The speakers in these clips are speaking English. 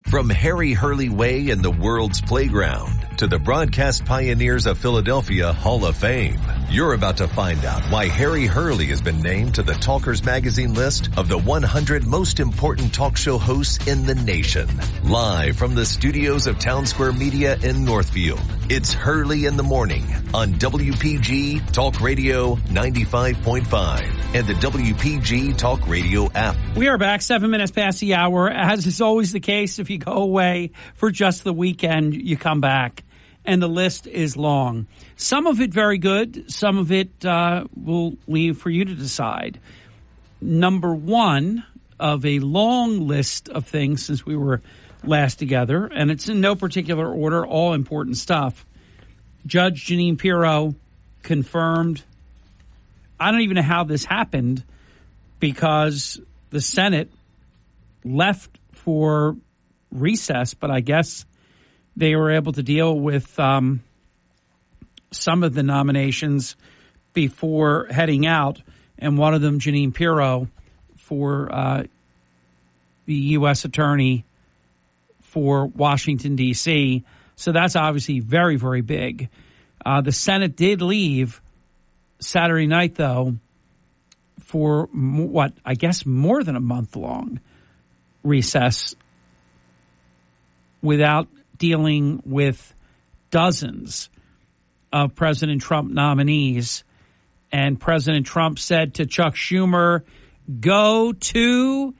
From Harry Hurley Way in the world's playground to the broadcast pioneers of Philadelphia Hall of Fame, you're about to find out why Harry Hurley has been named to the Talkers Magazine list of the 100 most important talk show hosts in the nation. Live from the studios of Town Square Media in Northfield, it's Hurley in the Morning on WPG Talk Radio 95.5 and the WPG Talk Radio app. We are back 7 minutes past the hour. As is always the case, if you go away for just the weekend, you come back, and the list is long. Some of it very good. Some of it we'll leave for you to decide. Number one of a long list of things since we were last together, and it's in no particular order, all important stuff. Judge Jeanine Pirro confirmed. I don't even know how this happened because the Senate left for recess, but I guess they were able to deal with some of the nominations before heading out, and one of them, Jeanine Pirro, for the U.S. Attorney for Washington, D.C. So that's obviously very, very big. The Senate did leave Saturday night, though, for what I guess more than a month-long recess without dealing with dozens of President Trump nominees. And President Trump said to Chuck Schumer, go to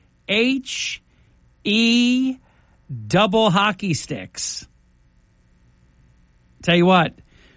H-E double hockey sticks. Tell you what,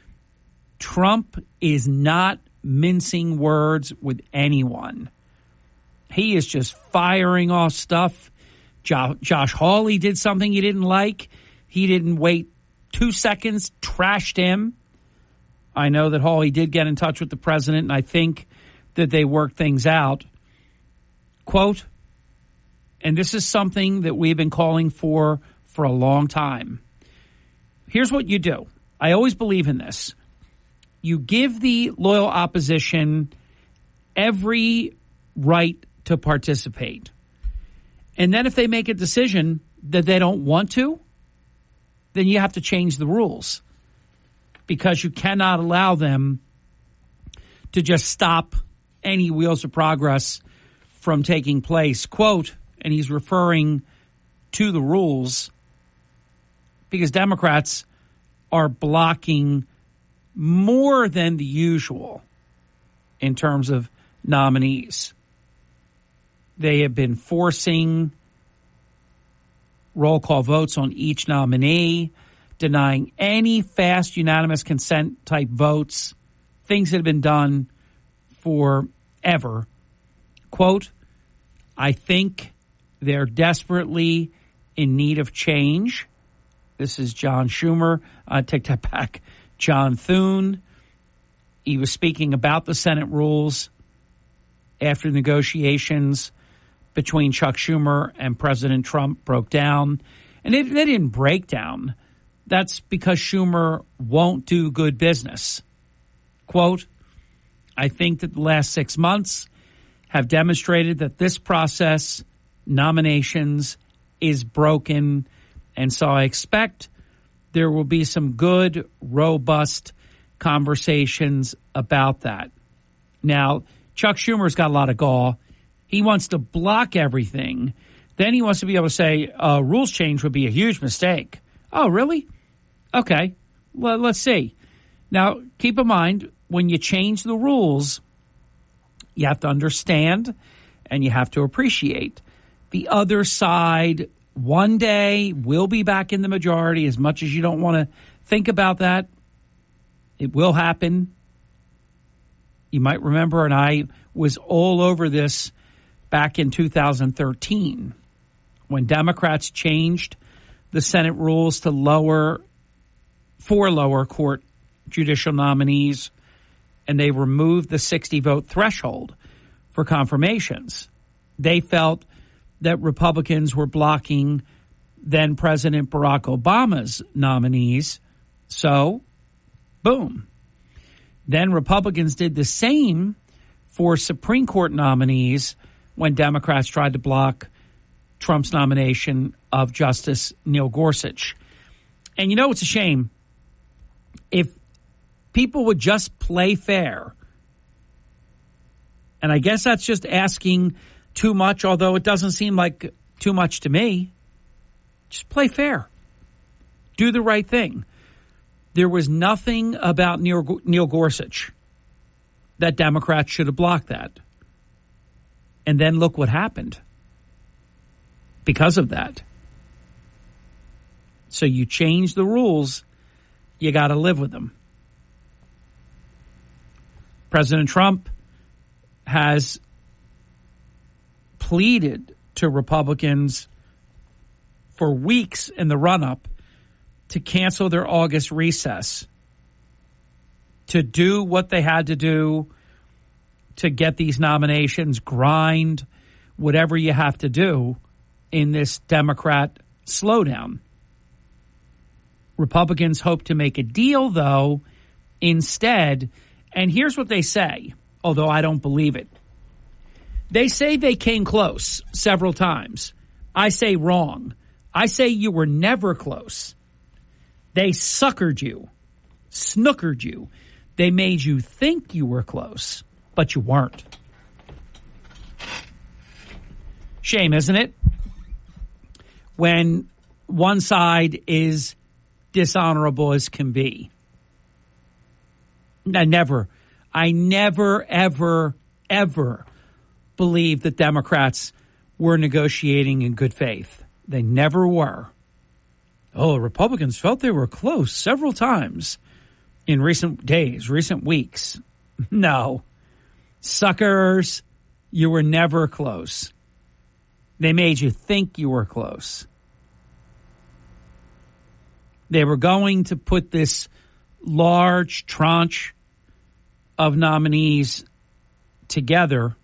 Trump is not mincing words with anyone. He is just firing off stuff. Josh Hawley did something he didn't like. He didn't wait 2 seconds, trashed him. I know that Hawley did get in touch with the president, and I think that they worked things out. Quote, and this is something that we've been calling for a long time. Here's what you do. I always believe in this. You give the loyal opposition every right to participate. And then if they make a decision that they don't want to, then you have to change the rules because you cannot allow them to just stop any wheels of progress from taking place. Quote, and he's referring to the rules because Democrats are blocking more than the usual in terms of nominees. They have been forcing roll call votes on each nominee, denying any fast unanimous consent type votes, things that have been done forever. Quote, I think they're desperately in need of change. This is John Schumer. I take that back. John Thune. He was speaking about the Senate rules after negotiations between Chuck Schumer and President Trump broke down. And they didn't break down. That's because Schumer won't do good business. Quote, I think that the last 6 months have demonstrated that this process, nominations, is broken. And so I expect there will be some good, robust conversations about that. Now, Chuck Schumer's got a lot of gall. He wants to block everything. Then he wants to be able to say rules change would be a huge mistake. Oh, really? Okay. Well, let's see. Now, keep in mind, when you change the rules, you have to understand and you have to appreciate the other side. One day will be back in the majority. As much as you don't want to think about that, it will happen. You might remember, and I was all over this back in 2013 when Democrats changed the Senate rules to lower court judicial nominees, and they removed the 60-vote threshold for confirmations. They felt that Republicans were blocking then President Barack Obama's nominees. So, boom. Then Republicans did the same for Supreme Court nominees when Democrats tried to block Trump's nomination of Justice Neil Gorsuch. And you know, it's a shame. If people would just play fair, and I guess that's just asking too much, although it doesn't seem like too much to me. Just play fair. Do the right thing. There was nothing about Neil Gorsuch that Democrats should have blocked that. And then look what happened because of that. So you change the rules, you got to live with them. President Trump has pleaded to Republicans for weeks in the run-up to cancel their August recess, to do what they had to do to get these nominations, grind whatever you have to do in this Democrat slowdown. Republicans hope to make a deal, though, instead. And here's what they say, although I don't believe it. They say they came close several times. I say wrong. I say you were never close. They suckered you, snookered you. They made you think you were close, but you weren't. Shame, isn't it? When one side is dishonorable as can be. I never, ever believed that Democrats were negotiating in good faith. They never were. Oh, Republicans felt they were close several times in recent days, recent weeks. No. Suckers, you were never close. They made you think you were close. They were going to put this large tranche of nominees together,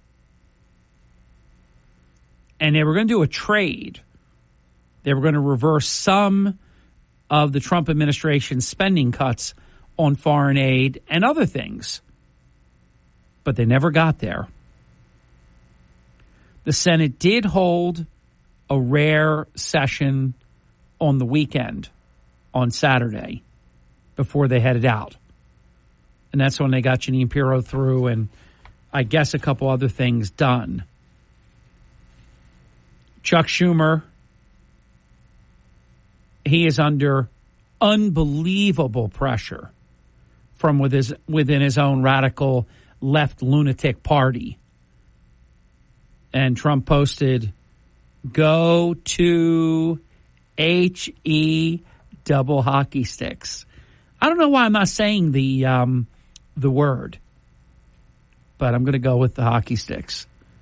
and they were going to do a trade. They were going to reverse some of the Trump administration's spending cuts on foreign aid and other things. But they never got there. The Senate did hold a rare session on the weekend, on Saturday, before they headed out. And that's when they got Jeanine Pirro through and I guess a couple other things done. Chuck Schumer, he is under unbelievable pressure from within his own radical left lunatic party. And Trump posted, "Go to HE double hockey sticks." I don't know why I'm not saying the word, but I'm going to go with the hockey sticks.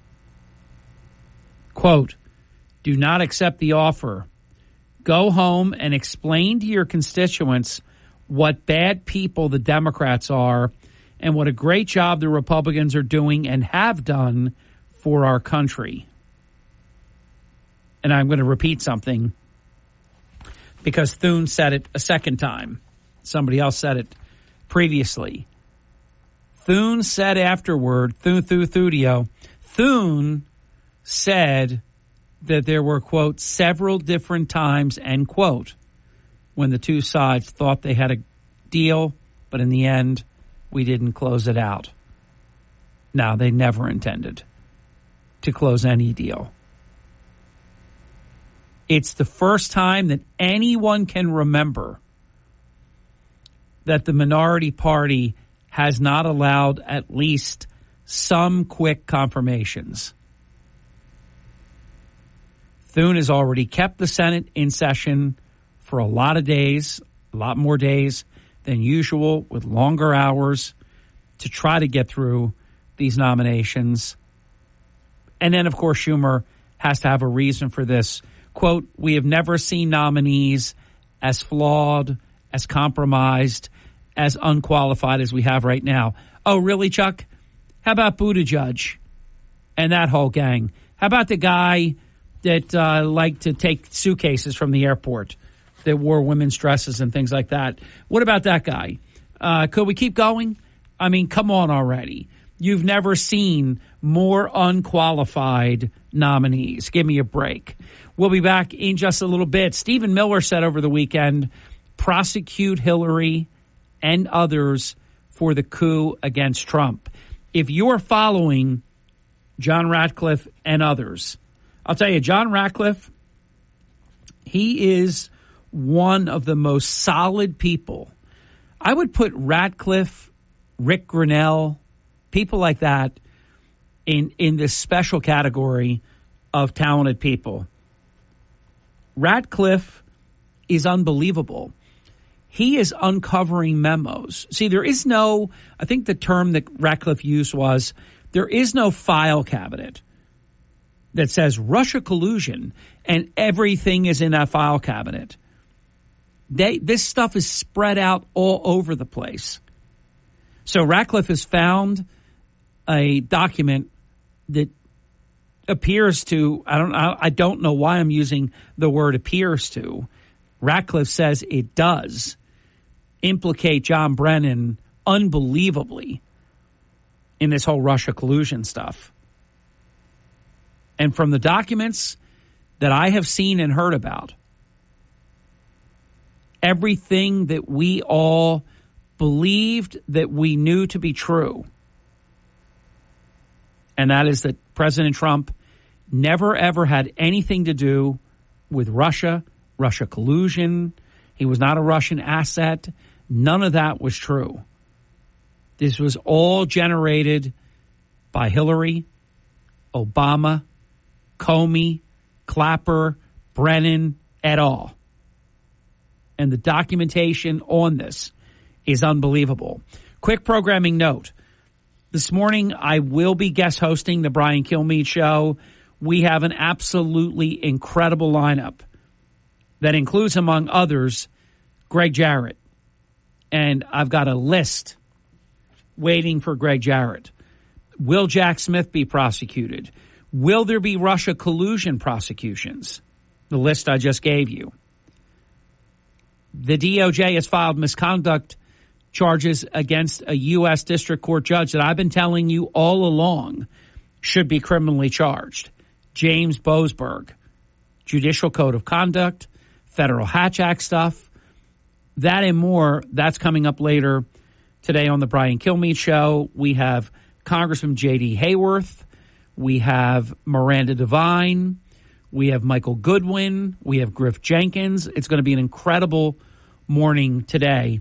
Quote, "Do not accept the offer. Go home and explain to your constituents what bad people the Democrats are and what a great job the Republicans are doing and have done for our country." And I'm going to repeat something because Thune said it a second time. Somebody else said it previously. Thune said afterward, Thune said that there were, quote, several different times, end quote, when the two sides thought they had a deal, but in the end, we didn't close it out. Now, they never intended to close any deal. It's the first time that anyone can remember that the minority party has not allowed at least some quick confirmations. Thune has already kept the Senate in session for a lot of days, a lot more days than usual, with longer hours to try to get through these nominations. And then, of course, Schumer has to have a reason for this. Quote, "We have never seen nominees as flawed, as compromised, as unqualified as we have right now." Oh, really, Chuck? How about Buttigieg and that whole gang? How about the guy that liked to take suitcases from the airport, that wore women's dresses and things like that? What about that guy? Could we keep going? I mean, come on already. You've never seen more unqualified nominees. Give me a break. We'll be back in just a little bit. Stephen Miller said over the weekend, prosecute Hillary and others for the coup against Trump. If you're following John Ratcliffe and others, I'll tell you, John Ratcliffe, he is one of the most solid people. I would put Ratcliffe, Rick Grinnell, people like that in this special category of talented people. Ratcliffe is unbelievable. He is uncovering memos. See, there is no, I think the term that Ratcliffe used was, there is no file cabinet that says Russia collusion and everything is in that file cabinet. This stuff is spread out all over the place. So Ratcliffe has found a document that appears to, I don't know why I'm using the word appears to. Ratcliffe says it does implicate John Brennan unbelievably in this whole Russia collusion stuff. And from the documents that I have seen and heard about, everything that we all believed that we knew to be true, and that is that President Trump never, ever had anything to do with Russia collusion. He was not a Russian asset. None of that was true. This was all generated by Hillary, Obama, Comey, Clapper, Brennan, et al. And the documentation on this is unbelievable. Quick programming note. This morning, I will be guest hosting the Brian Kilmeade Show. We have an absolutely incredible lineup that includes, among others, Greg Jarrett. And I've got a list waiting for Greg Jarrett. Will Jack Smith be prosecuted? Will there be Russia collusion prosecutions? The list I just gave you. The DOJ has filed misconduct charges against a U.S. District Court judge that I've been telling you all along should be criminally charged. James Boasberg. Judicial Code of Conduct, Federal Hatch Act stuff. That and more, that's coming up later today on the Brian Kilmeade Show. We have Congressman J.D. Hayworth. We have Miranda Devine. We have Michael Goodwin. We have Griff Jenkins. It's going to be an incredible morning today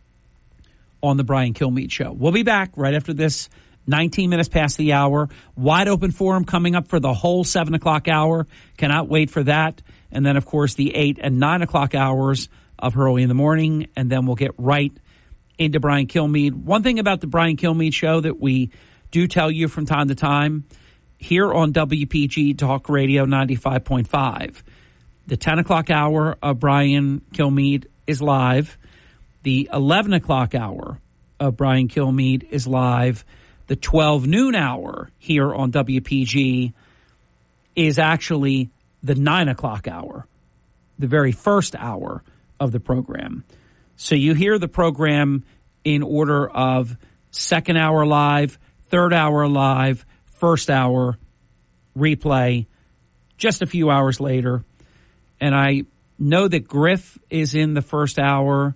on the Brian Kilmeade Show. We'll be back right after this, 19 minutes past the hour. Wide open forum coming up for the whole 7 o'clock hour. Cannot wait for that. And then, of course, the 8 and 9 o'clock hours of Early in the Morning. And then we'll get right into Brian Kilmeade. One thing about the Brian Kilmeade Show that we do tell you from time to time, here on WPG Talk Radio 95.5, the 10 o'clock hour of Brian Kilmeade is live. The 11 o'clock hour of Brian Kilmeade is live. The 12 noon hour here on WPG is actually the 9 o'clock hour, the very first hour of the program. So you hear the program in order of second hour live, third hour live, first hour replay just a few hours later. And I know that Griff is in the first hour,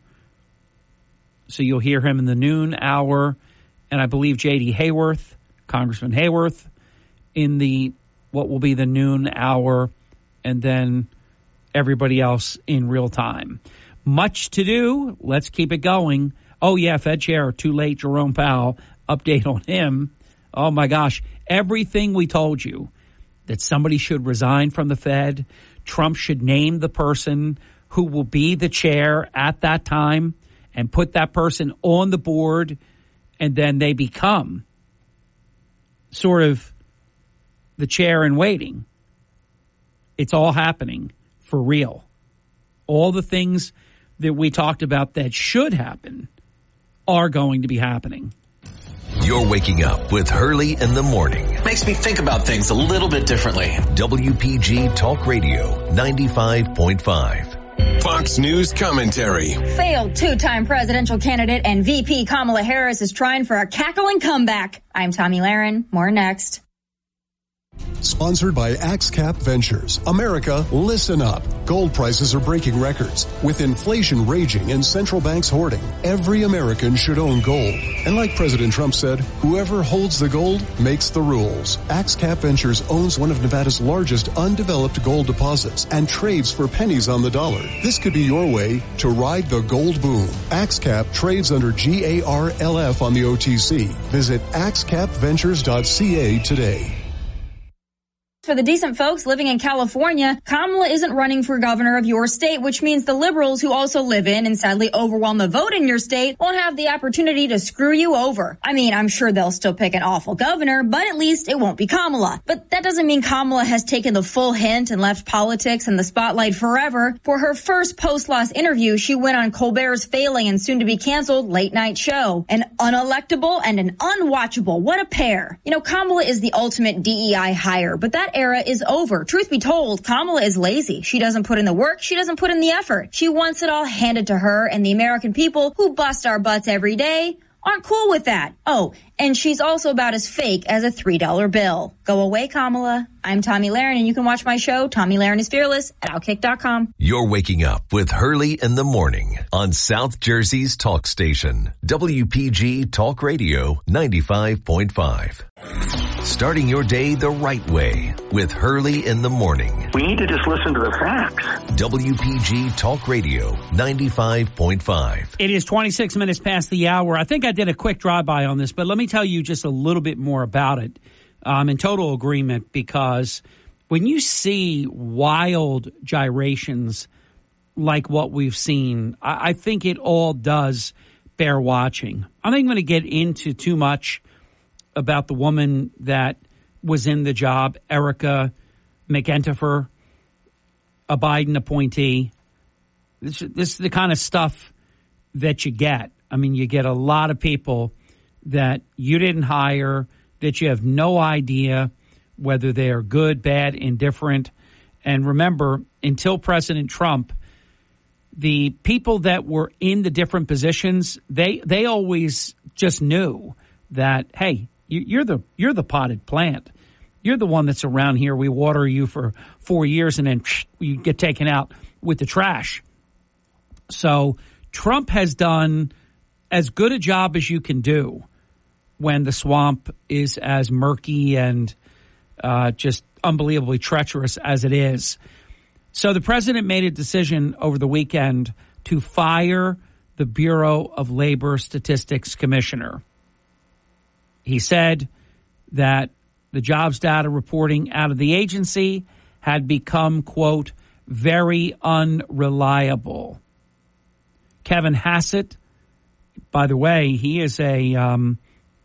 so you'll hear him in the noon hour. And I believe J.D. Hayworth, Congressman Hayworth, in the what will be the noon hour, and then everybody else in real time. Much to do. Let's keep it going. Oh, yeah, Fed Chair, too late, Jerome Powell. Update on him. Oh, my gosh. Everything we told you, that somebody should resign from the Fed, Trump should name the person who will be the chair at that time and put that person on the board, and then they become sort of the chair in waiting. It's all happening for real. All the things that we talked about that should happen are going to be happening. You're waking up with Hurley in the morning. Makes me think about things a little bit differently. WPG Talk Radio 95.5. Fox News commentary. Failed two-time presidential candidate and VP Kamala Harris is trying for a cackling comeback. I'm Tomi Lahren. More next. Sponsored by AxeCap Ventures. America, listen up. Gold prices are breaking records. With inflation raging and central banks hoarding, every American should own gold. And like President Trump said, whoever holds the gold makes the rules. AxeCap Ventures owns one of Nevada's largest undeveloped gold deposits and trades for pennies on the dollar. This could be your way to ride the gold boom. AxeCap trades under GARLF on the OTC. Visit axecapventures.ca today. For the decent folks living in California, Kamala isn't running for governor of your state, which means the liberals who also live in and sadly overwhelm the vote in your state won't have the opportunity to screw you over. I mean, I'm sure they'll still pick an awful governor, but at least it won't be Kamala. But that doesn't mean Kamala has taken the full hint and left politics in the spotlight forever. For her first post-loss interview, she went on Colbert's failing and soon-to-be canceled late-night show. An unelectable and an unwatchable. What a pair. You know, Kamala is the ultimate DEI hire, but that era is over. Truth be told, Kamala is lazy. She doesn't put in the work. She doesn't put in the effort. She wants it all handed to her, and the American people who bust our butts every day aren't cool with that. Oh, and she's also about as fake as a $3 bill. Go away, Kamala. I'm Tomi Lahren, and you can watch my show, Tomi Lahren is Fearless, at Outkick.com. You're waking up with Hurley in the morning on South Jersey's talk station, WPG Talk Radio 95.5. Starting your day the right way with Hurley in the morning. We need to just listen to the facts. WPG Talk Radio 95.5. It is 26 minutes past the hour. I think I did a quick drive-by on this, but let me tell you just a little bit more about it. I'm in total agreement because when you see wild gyrations like what we've seen, I think it all does bear watching. I'm not going to get into too much about the woman that was in the job, Erica McEnteffer, a Biden appointee. This is the kind of stuff that you get. I mean, you get a lot of people that you didn't hire, that you have no idea whether they are good, bad, indifferent. And remember, until President Trump, the people that were in the different positions, they always just knew that, hey, you're the potted plant. You're the one that's around here. We water you for 4 years and then you get taken out with the trash. So Trump has done as good a job as you can do when the swamp is as murky and just unbelievably treacherous as it is. So the president made a decision over the weekend to fire the Bureau of Labor Statistics Commissioner. He said that the jobs data reporting out of the agency had become, quote, very unreliable. Kevin Hassett, by the way, he is I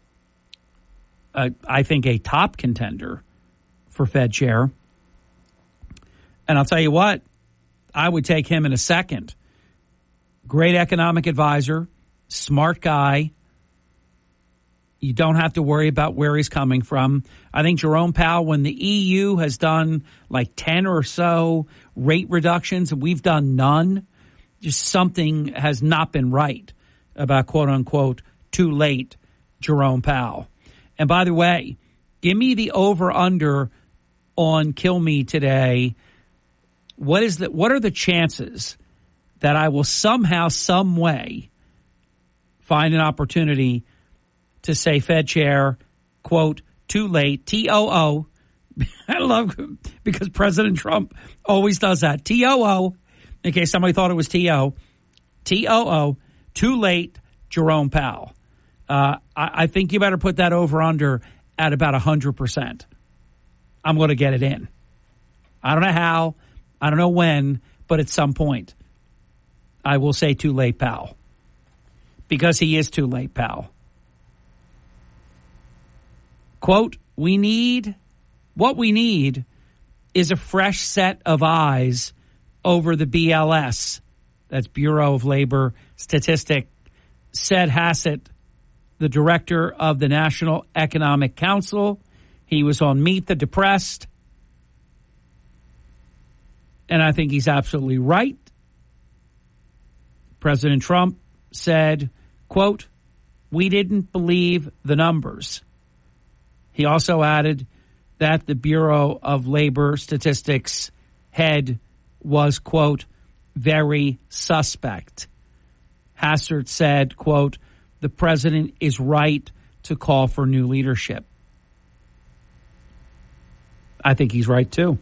think a top contender for Fed chair. And I'll tell you what, I would take him in a second. Great economic advisor, smart guy. You don't have to worry about where he's coming from. I think Jerome Powell, when the EU has done like 10 or so rate reductions, and we've done none, just something has not been right about, quote unquote, too late Jerome Powell. And by the way, give me the over-under on Kill Me today. What are the chances that I will somehow, some way find an opportunity to say Fed chair, quote, too late, T-O-O. I love because President Trump always does that. T-O-O, in case somebody thought it was T-O. T-O-O, too late, Jerome Powell. I think you better put that over under at about 100%. I'm going to get it in. I don't know how, I don't know when, but at some point I will say too late, Powell. Because he is too late, Powell. Quote, what we need is a fresh set of eyes over the BLS. That's Bureau of Labor Statistics, said Hassett, the director of the National Economic Council. He was on Meet the Depressed. And I think he's absolutely right. President Trump said, quote, "We didn't believe the numbers." He also added that the Bureau of Labor Statistics head was, quote, "very suspect." Hastert said, quote, "The president is right to call for new leadership." I think he's right, too.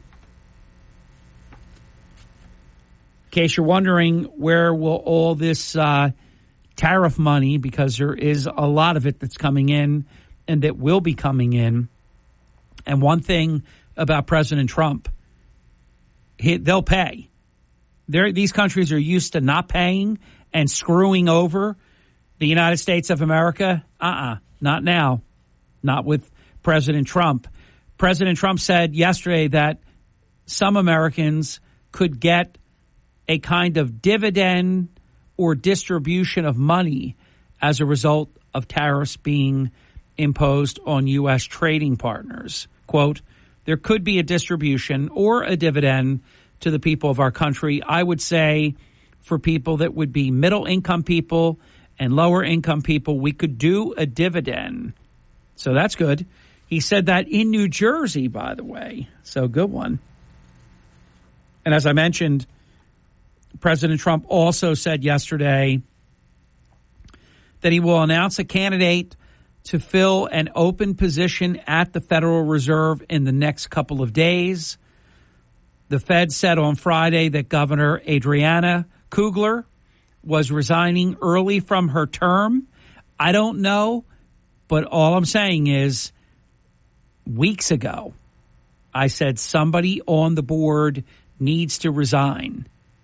In case you're wondering, where will all this tariff money, because there is a lot of it that's coming in and that will be coming in. And one thing about President Trump, they'll pay. These countries are used to not paying and screwing over the United States of America. Not now. Not with President Trump. President Trump said yesterday that some Americans could get a kind of dividend or distribution of money as a result of tariffs being imposed on U.S. trading partners. Quote, "There could be a distribution or a dividend to the people of our country." I would say for people that would be middle income people and lower income people, we could do a dividend. So that's good. He said that in New Jersey, by the way. So good one. And as I mentioned, President Trump also said yesterday that he will announce a candidate to fill an open position at the Federal Reserve in the next couple of days. The Fed said on Friday that Governor Adriana Kugler was resigning early from her term. I don't know, but all I'm saying is weeks ago, I said somebody on the board needs to resign.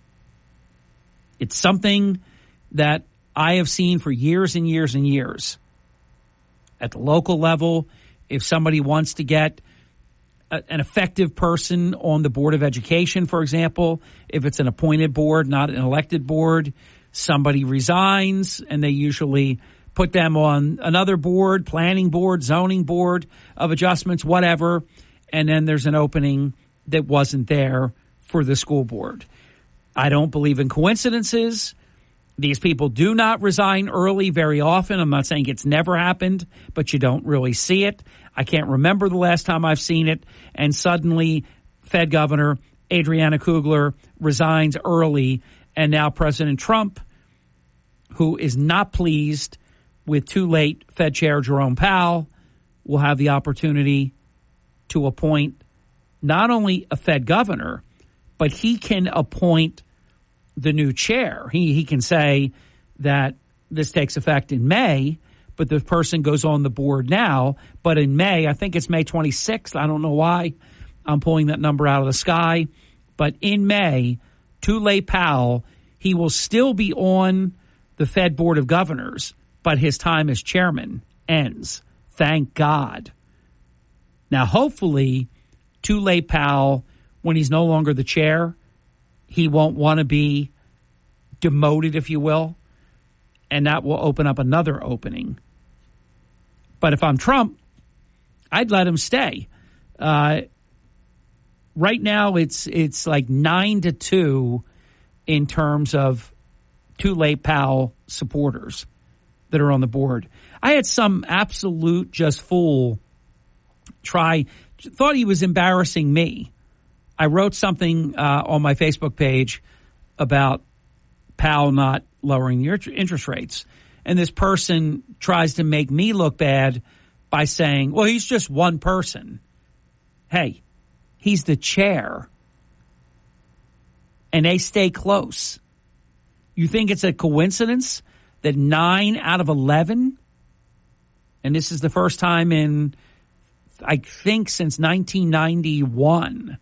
It's something that I have seen for years and years and years. At the local level, if somebody wants to get an effective person on the Board of Education, for example, if it's an appointed board, not an elected board, somebody resigns and they usually put them on another board, planning board, zoning board of adjustments, whatever, and then there's an opening that wasn't there for the school board. I don't believe in coincidences. These people do not resign early very often. I'm not saying it's never happened, but you don't really see it. I can't remember the last time I've seen it. And suddenly, Fed Governor Adriana Kugler resigns early. And now President Trump, who is not pleased with too late Fed Chair Jerome Powell, will have the opportunity to appoint not only a Fed governor, but he can appoint the new chair. He can say that this takes effect in May, but the person goes on the board now. But in May, I think it's May 26th. I don't know why I'm pulling that number out of the sky. But in May, Tulay Powell, he will still be on the Fed Board of Governors, but his time as chairman ends. Thank God. Now, hopefully, Tulay Powell, when he's no longer the chair, he won't want to be demoted, if you will, and that will open up another opening. But if I'm Trump, I'd let him stay. Right now, it's like 9-2 in terms of Tulay Powell supporters that are on the board. I had some absolute just fool thought he was embarrassing me. I wrote something on my Facebook page about Powell not lowering the interest rates. And this person tries to make me look bad by saying, well, he's just one person. Hey, he's the chair. And they stay close. You think it's a coincidence that 9 out of 11, and this is the first time in, I think, since 1991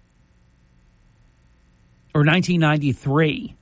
or 1993,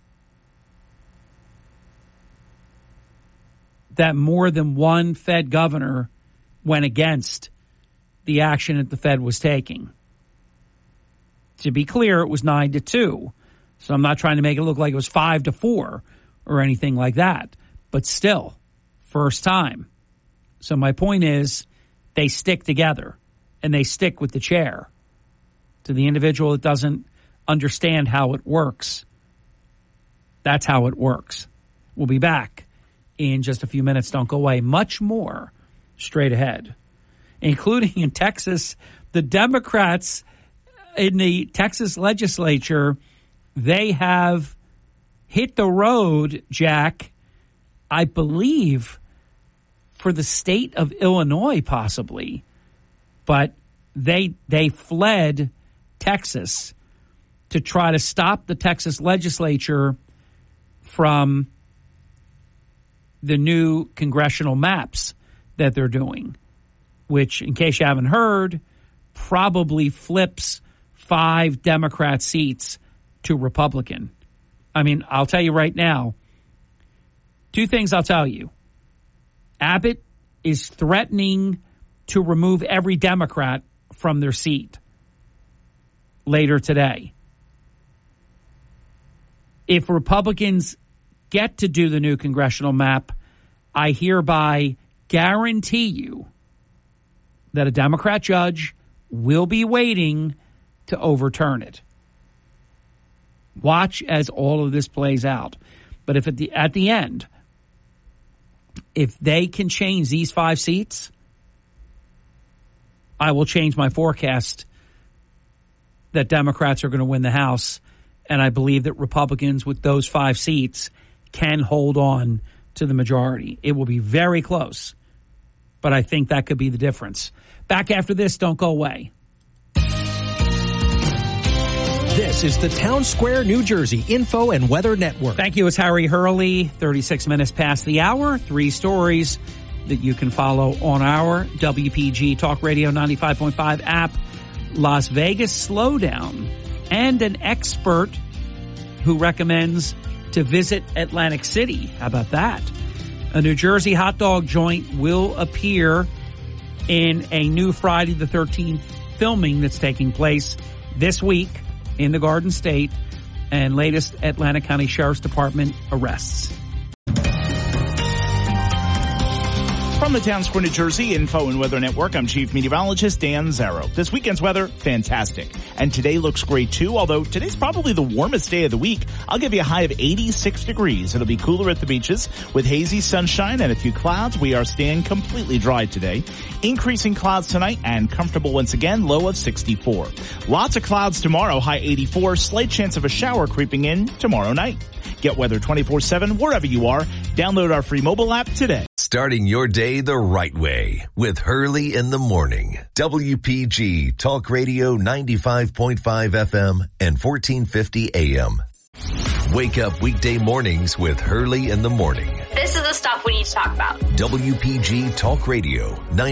that more than one Fed governor went against the action that the Fed was taking. To be clear, it was 9-2. So I'm not trying to make it look like it was 5-4 or anything like that. But still, first time. So my point is, they stick together and they stick with the chair. To the individual that doesn't understand how it works, that's how it works. We'll be back in just a few minutes. Don't go away. Much more straight ahead, including in Texas. The Democrats in the Texas legislature, they have hit the road, Jack, I believe, for the state of Illinois possibly. But they fled Texas to try to stop the Texas legislature from the new congressional maps that they're doing, which, in case you haven't heard, probably flips 5 Democrat seats to Republican. I mean, I'll tell you right now, 2 things I'll tell you. Abbott is threatening to remove every Democrat from their seat later today. If Republicans get to do the new congressional map, I hereby guarantee you that a Democrat judge will be waiting to overturn it. Watch as all of this plays out. But if at the end, if they can change these 5 seats, I will change my forecast that Democrats are going to win the House, and I believe that Republicans with those 5 seats can hold on to the majority. It will be very close, but I think that could be the difference. Back after this, don't go away. This is the Town Square, New Jersey Info and Weather Network. Thank you. It's Harry Hurley, 36 minutes past the hour. 3 stories that you can follow on our WPG Talk Radio 95.5 app. Las Vegas slowdown, and an expert who recommends to visit Atlantic City. How about that? A New Jersey hot dog joint will appear in a new Friday the 13th filming that's taking place this week in the Garden State, and latest Atlanta County Sheriff's Department arrests. From the Town Square, New Jersey Info and Weather Network, I'm Chief Meteorologist Dan Zarrow. This weekend's weather, fantastic. And today looks great too, although today's probably the warmest day of the week. I'll give you a high of 86 degrees. It'll be cooler at the beaches with hazy sunshine and a few clouds. We are staying completely dry today. Increasing clouds tonight and comfortable once again, low of 64. Lots of clouds tomorrow, high 84. Slight chance of a shower creeping in tomorrow night. Get weather 24/7 wherever you are. Download our free mobile app today. Starting your day the right way with Hurley in the Morning. WPG Talk Radio 95.5 FM and 1450 AM. Wake up weekday mornings with Hurley in the Morning. This is the stuff we need to talk about. WPG Talk Radio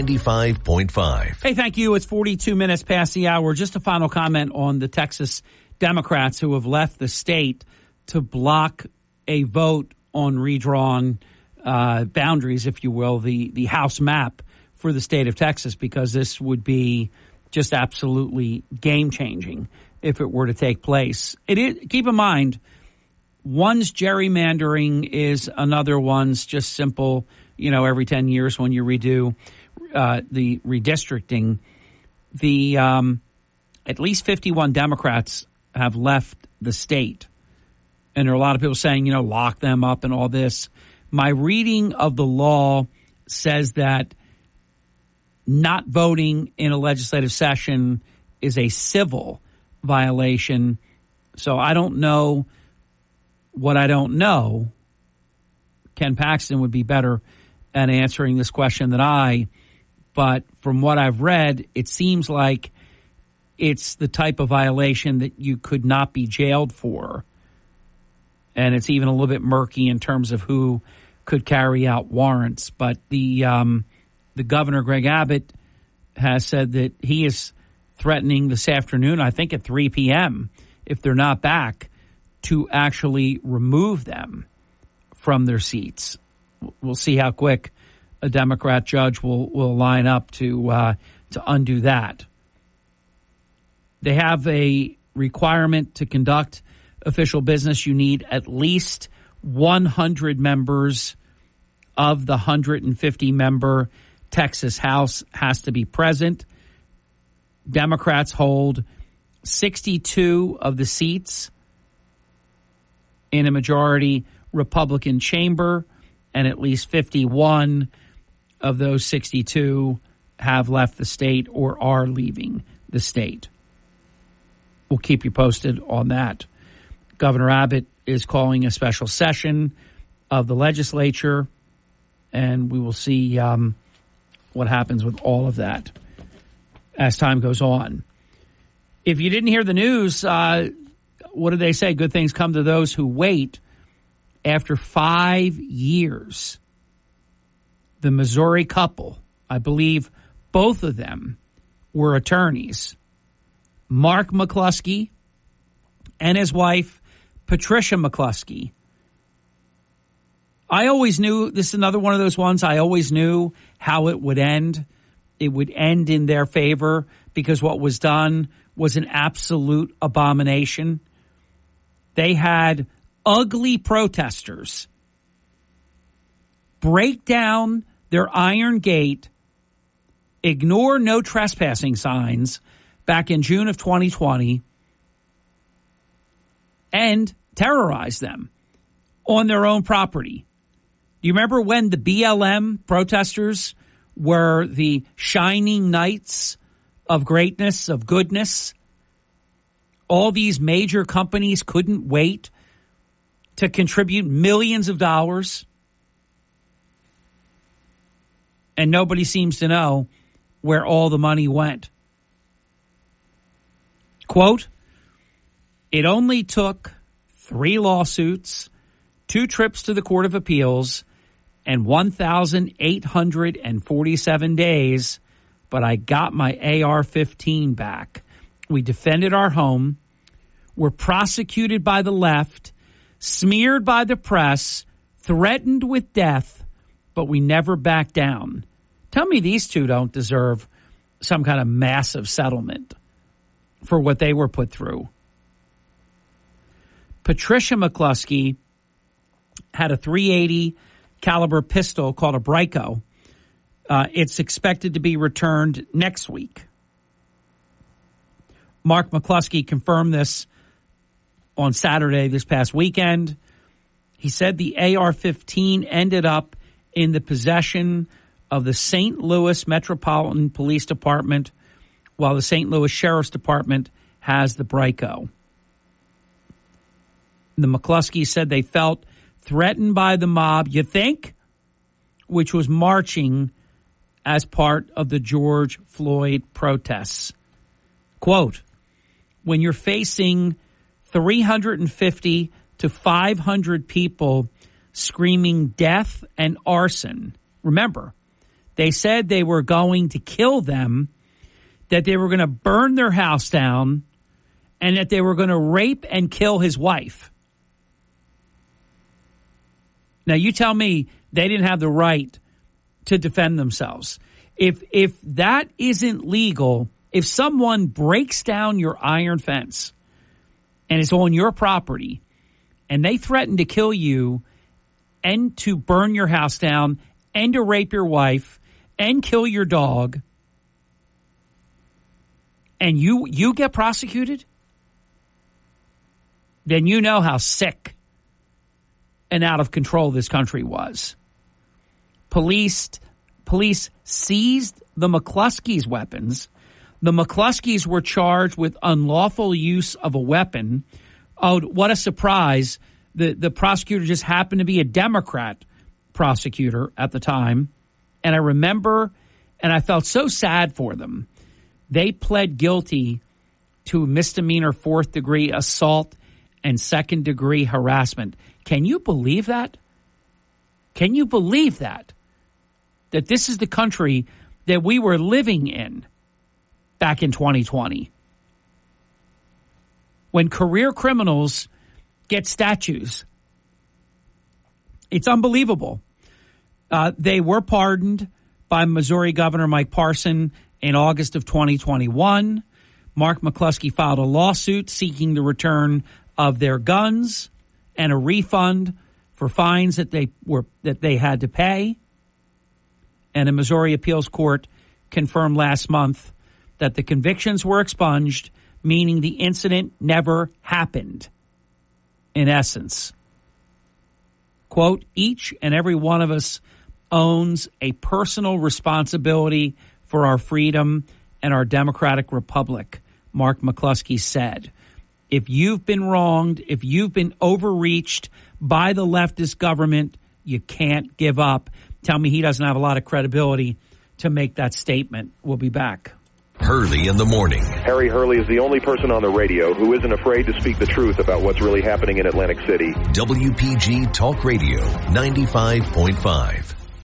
95.5. Hey, thank you. It's 42 minutes past the hour. Just a final comment on the Texas Democrats who have left the state to block a vote on redrawn boundaries, if you will, the House map for the state of Texas, because this would be just absolutely game-changing if it were to take place. It is, keep in mind, one's gerrymandering is another one's just simple, every 10 years when you redo the redistricting. The at least 51 Democrats have left the state. And there are a lot of people saying, lock them up and all this. My reading of the law says that not voting in a legislative session is a civil violation. So I don't know what I don't know. Ken Paxton would be better at answering this question than I. But from what I've read, it seems like it's the type of violation that you could not be jailed for. And it's even a little bit murky in terms of who could carry out warrants. But the governor, Greg Abbott, has said that he is threatening this afternoon, I think at 3 p.m., if they're not back, to actually remove them from their seats. We'll see how quick a Democrat judge will line up to undo that. They have a requirement to conduct official business. You need at least 100 members of the 150-member Texas House has to be present. Democrats hold 62 of the seats in a majority. Republican chamber, and at least 51 of those 62 have left the state or are leaving the state. We'll keep you posted on that. Governor Abbott is calling a special session of the legislature, and we will see what happens with all of that as time goes on. If you didn't hear the news, what do they say? Good things come to those who wait. After 5 years, the Missouri couple, I believe both of them were attorneys, Mark McCluskey and his wife, Patricia McCluskey. I always knew, this is another one of those ones, I always knew how it would end. It would end in their favor because what was done was an absolute abomination. They had ugly protesters break down their iron gate, ignore no trespassing signs back in June of 2020, and terrorize them on their own property. Do you remember when the BLM protesters were the shining knights of greatness, of goodness? All these major companies couldn't wait to contribute millions of dollars, and nobody seems to know where all the money went. Quote, it only took 3 lawsuits, 2 trips to the Court of Appeals, and 1,847 days, but I got my AR-15 back. We defended our home, were prosecuted by the left, smeared by the press, threatened with death, but we never backed down. Tell me these two don't deserve some kind of massive settlement for what they were put through. Patricia McCluskey had a .380 caliber pistol called a Brico. It's expected to be returned next week. Mark McCluskey confirmed this on Saturday this past weekend. He said the AR-15 ended up in the possession of the St. Louis Metropolitan Police Department, while the St. Louis Sheriff's Department has the Brico. The McCluskey said they felt threatened by the mob, you think, which was marching as part of the George Floyd protests. Quote, when you're facing 350 to 500 people screaming death and arson. Remember, they said they were going to kill them, that they were going to burn their house down, and that they were going to rape and kill his wife. Now, you tell me they didn't have the right to defend themselves. If that isn't legal, if someone breaks down your iron fence and is on your property, and they threaten to kill you and to burn your house down and to rape your wife and kill your dog, and you get prosecuted, then you know how sick and out of control this country was. Police seized the McCluskey's weapons. The McCluskeys were charged with unlawful use of a weapon. Oh, what a surprise. The prosecutor just happened to be a Democrat prosecutor at the time. And I remember, and I felt so sad for them, they pled guilty to misdemeanor 4th-degree assault and 2nd-degree harassment. Can you believe that? Can you believe that? That this is the country that we were living in back in 2020. When career criminals get statues. It's unbelievable. They were pardoned by Missouri Governor Mike Parson in August of 2021. Mark McCluskey filed a lawsuit seeking the return of their guns and a refund for fines that they had to pay. And a Missouri appeals court confirmed last month that the convictions were expunged, meaning the incident never happened, in essence. Quote, each and every one of us owns a personal responsibility for our freedom and our democratic republic, Mark McCluskey said. If you've been wronged, if you've been overreached by the leftist government, you can't give up. Tell me he doesn't have a lot of credibility to make that statement. We'll be back. Hurley in the morning. Harry Hurley is the only person on the radio who isn't afraid to speak the truth about what's really happening in Atlantic City. WPG Talk Radio 95.5.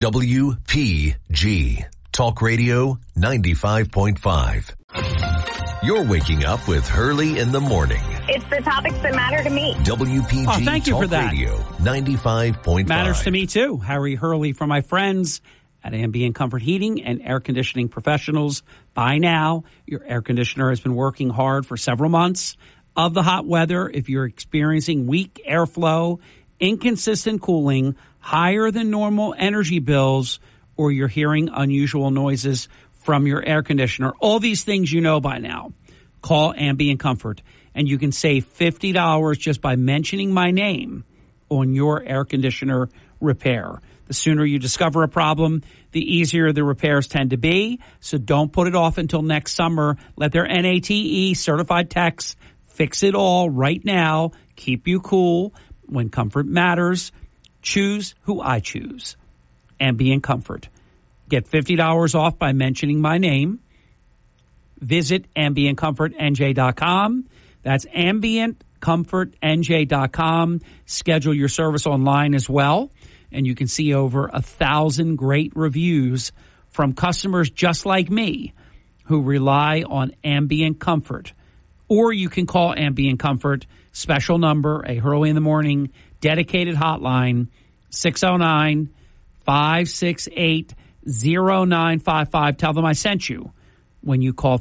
WPG Talk Radio 95.5. You're waking up with Hurley in the morning. It's the topics that matter to me. WPG thank you Talk for that. Radio 95.5. Matters to me too. Harry Hurley from my friends at Ambient Comfort Heating and Air Conditioning Professionals. By now, your air conditioner has been working hard for several months of the hot weather. If you're experiencing weak airflow, inconsistent cooling, higher than normal energy bills, or you're hearing unusual noises from your air conditioner, all these things you know by now, call Ambient Comfort, and you can save $50 just by mentioning my name on your air conditioner repair. The sooner you discover a problem, the easier the repairs tend to be. So don't put it off until next summer. Let their NATE certified techs fix it all right now. Keep you cool. When comfort matters, choose who I choose. Ambient Comfort. Get $50 off by mentioning my name. Visit AmbientComfortNJ.com. That's AmbientComfortNJ.com. Schedule your service online as well. And you can see over 1,000 great reviews from customers just like me who rely on Ambient Comfort. Or you can call Ambient Comfort, special number, a Hurley in the Morning dedicated hotline, 609-568-0955. Tell them I sent you when you call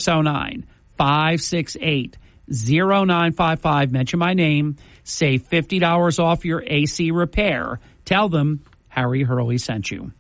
609-568-0955. Mention my name. Save $50 off your AC repair. Tell them Harry Hurley sent you.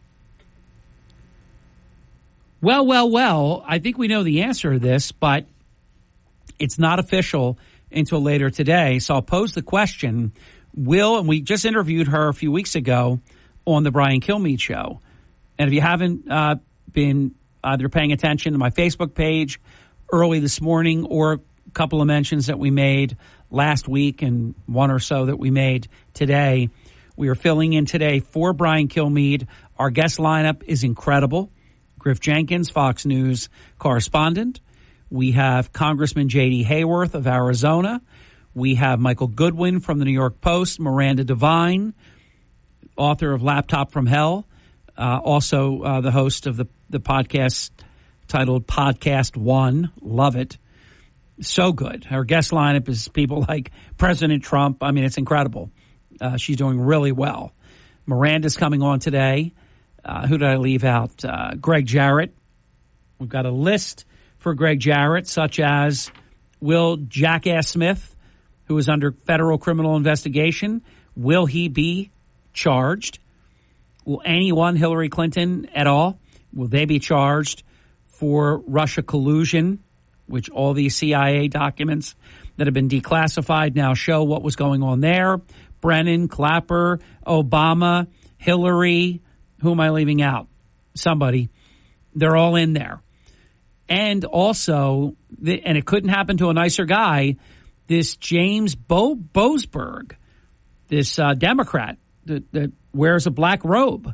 Well, I think we know the answer to this, but it's not official until later today. So I'll pose the question, and we just interviewed her a few weeks ago on the Brian Kilmeade show. And if you haven't been either paying attention to my Facebook page early this morning or a couple of mentions that we made last week and one or so that we made today, we are filling in today for Brian Kilmeade. Our guest lineup is incredible. Griff Jenkins, Fox News correspondent. We have Congressman J.D. Hayworth of Arizona. We have Michael Goodwin from the New York Post. Miranda Devine, author of Laptop from Hell. Also the host of the podcast titled Podcast One. Love it. So good. Our guest lineup is people like President Trump. I mean, it's incredible. She's doing really well. Miranda's coming on today. Who did I leave out? Greg Jarrett. We've got a list for Greg Jarrett, such as, will Jackass Smith, who is under federal criminal investigation, will he be charged? Will anyone, Hillary Clinton at all, will they be charged for Russia collusion, which all these CIA documents that have been declassified now show what was going on there? Brennan, Clapper, Obama, Hillary, who am I leaving out? Somebody. They're all in there. And also, and it couldn't happen to a nicer guy, this James Boasberg, this Democrat that wears a black robe.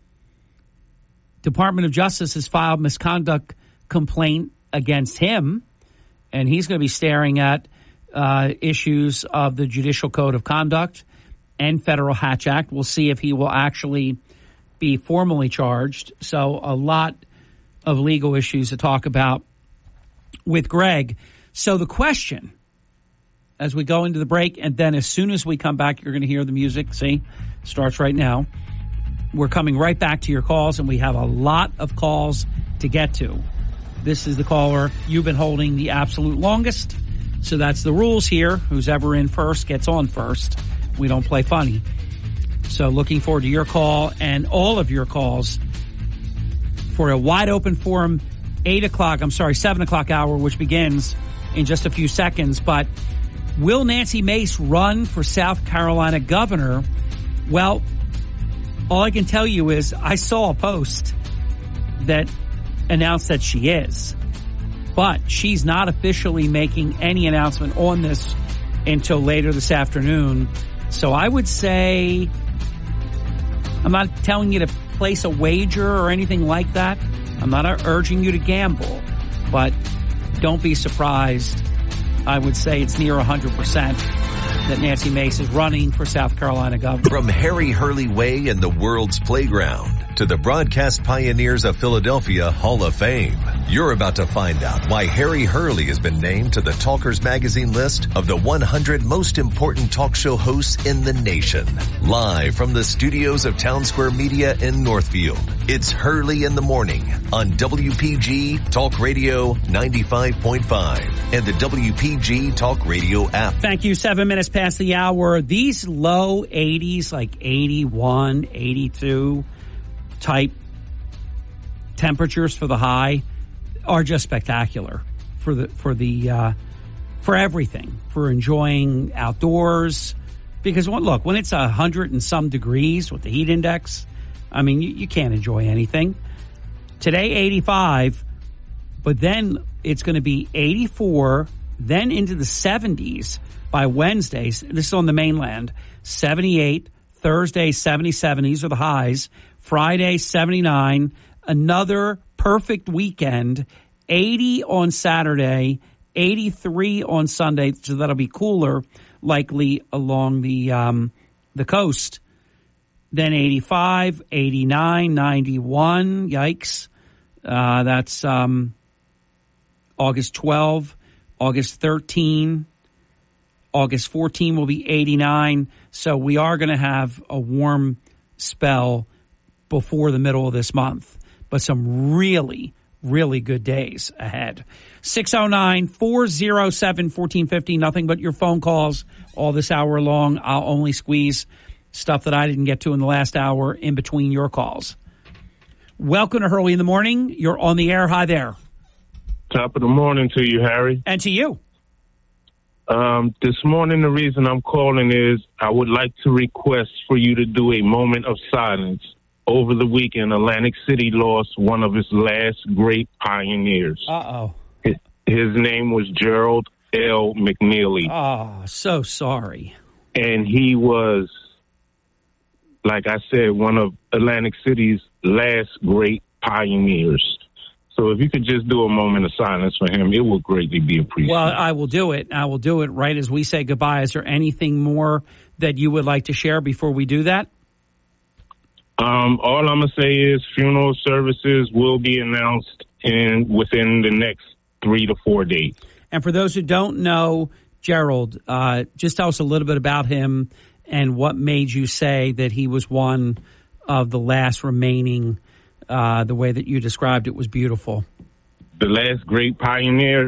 Department of Justice has filed misconduct complaint against him, and he's going to be staring at issues of the Judicial Code of Conduct and Federal Hatch Act. We'll see if he will actually be formally charged. So a lot of legal issues to talk about with Greg. So the question, as we go into the break, and then as soon as we come back, you're going to hear the music. See, starts right now. We're coming right back to your calls, and we have a lot of calls to get to. This is the caller you've been holding the absolute longest. So that's the rules here. Who's ever in first gets on first. We don't play funny. So looking forward to your call and all of your calls for a wide open forum, 7 o'clock hour, which begins in just a few seconds. But will Nancy Mace run for South Carolina governor Well, all I can tell you is I saw a post that announced that she is, but she's not officially making any announcement on this until later this afternoon. So I would say, I'm not telling you to place a wager or anything like that. I'm not urging you to gamble, but don't be surprised. I would say it's near 100% that Nancy Mace is running for South Carolina governor. From Harry Hurley Way in the world's playground to the Broadcast Pioneers of Philadelphia Hall of Fame, you're about to find out why Harry Hurley has been named to the Talkers Magazine list of the 100 most important talk show hosts in the nation. Live from the studios of Town Square Media in Northfield, it's Hurley in the Morning on WPG Talk Radio 95.5 and the WPG Talk Radio app. Thank you. 7 minutes past the hour. These low 80s, like 81, 82 type temperatures for the high are just spectacular for everything, for enjoying outdoors. Because look, when it's 100 and some degrees with the heat index, I mean, you can't enjoy anything. Today, 85, but then it's going to be 84, then into the 70s by Wednesday. This is on the mainland. 78, Thursday, 77. These are the highs. Friday, 79. Another perfect weekend. 80 on Saturday, 83 on Sunday. So that'll be cooler, likely along the coast. Then 85, 89, 91. Yikes. That's August 12, August 13. August 14 will be 89. So we are going to have a warm spell before the middle of this month, but some really, really good days ahead. 609-407-1450. Nothing but your phone calls all this hour long. I'll only squeeze stuff that I didn't get to in the last hour in between your calls. Welcome to Hurley in the Morning. You're on the air. Hi there. Top of the morning to you, Harry. And to you. This morning, the reason I'm calling is I would like to request for you to do a moment of silence. Over the weekend, Atlantic City lost one of its last great pioneers. Uh-oh. His name was Gerald L. McNeely. Oh, so sorry. And he was, like I said, one of Atlantic City's last great pioneers. So if you could just do a moment of silence for him, it would greatly be appreciated. Well, I will do it. I will do it right as we say goodbye. Is there anything more that you would like to share before we do that? All I'm going to say is funeral services will be announced within the next 3 to 4 days. And for those who don't know Gerald, just tell us a little bit about him and what made you say that he was one of the last remaining. The way that you described it was beautiful. The last great pioneer.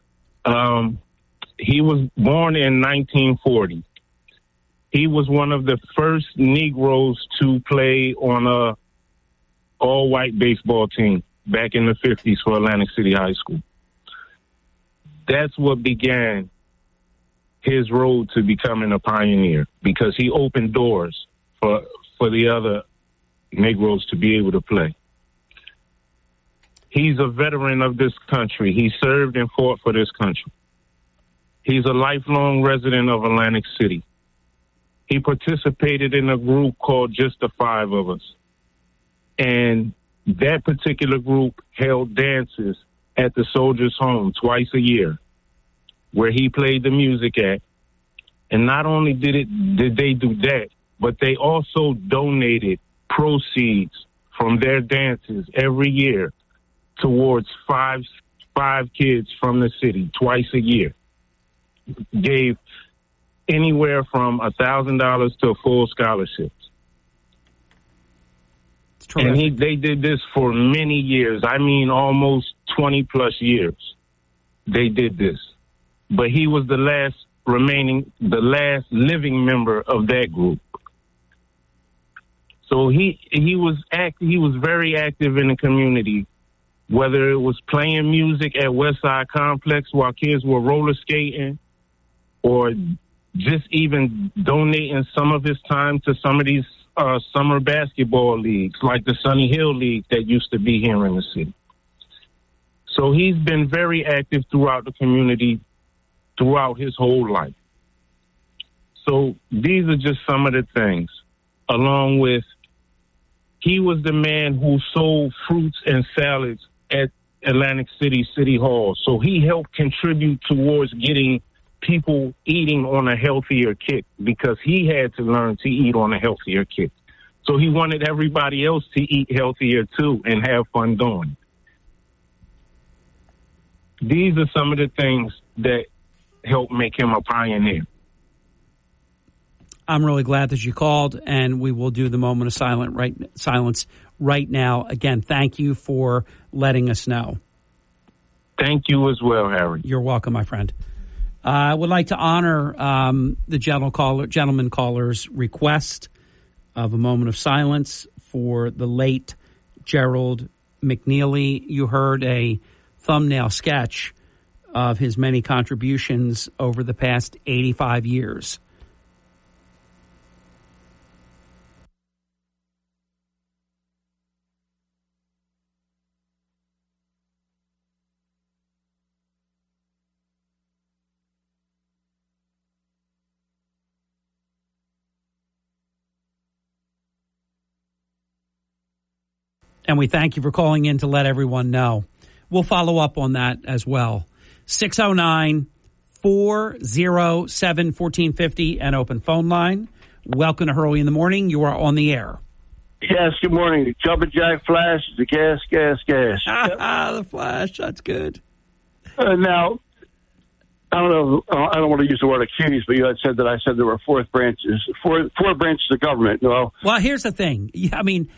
He was born in 1940. He was one of the first Negroes to play on a all-white baseball team back in the 50s for Atlantic City High School. That's what began his road to becoming a pioneer, because he opened doors for the other Negroes to be able to play. He's a veteran of this country. He served and fought for this country. He's a lifelong resident of Atlantic City. He participated in a group called Just the Five of Us. And that particular group held dances at the Soldiers' Home twice a year, where he played the music at. And not only did they do that, but they also donated proceeds from their dances every year towards five kids from the city twice a year. Gave anywhere from $1,000 to full scholarships. And they did this for many years. I mean, almost 20 plus years. They did this. But he was the last living member of that group. So he was very active in the community, whether it was playing music at Westside Complex while kids were roller skating, or just even donating some of his time to some of these summer basketball leagues, like the Sunny Hill League that used to be here in the city. So he's been very active throughout the community throughout his whole life. So these are just some of the things, along with he was the man who sold fruits and salads at Atlantic City Hall. So he helped contribute towards getting people eating on a healthier kick because he had to learn to eat on a healthier kick. So he wanted everybody else to eat healthier too and have fun doing it. These are some of the things that helped make him a pioneer. I'm really glad that you called, and we will do the moment of silence right now. Again, thank you for letting us know. Thank you as well, Harry. You're welcome, my friend. I would like to honor the gentleman caller's request of a moment of silence for the late Gerald McNeely. You heard a thumbnail sketch of his many contributions over the past 85 years. And we thank you for calling in to let everyone know. We'll follow up on that as well. 609-407-1450, an open phone line. Welcome to Hurley in the Morning. You are on the air. Yes, good morning. Jumping Jack Flash, the gas. The Flash, that's good. Now, I don't know. I don't want to use the word accused, but you had said that I said there were four branches of government. Well, here's the thing. I mean,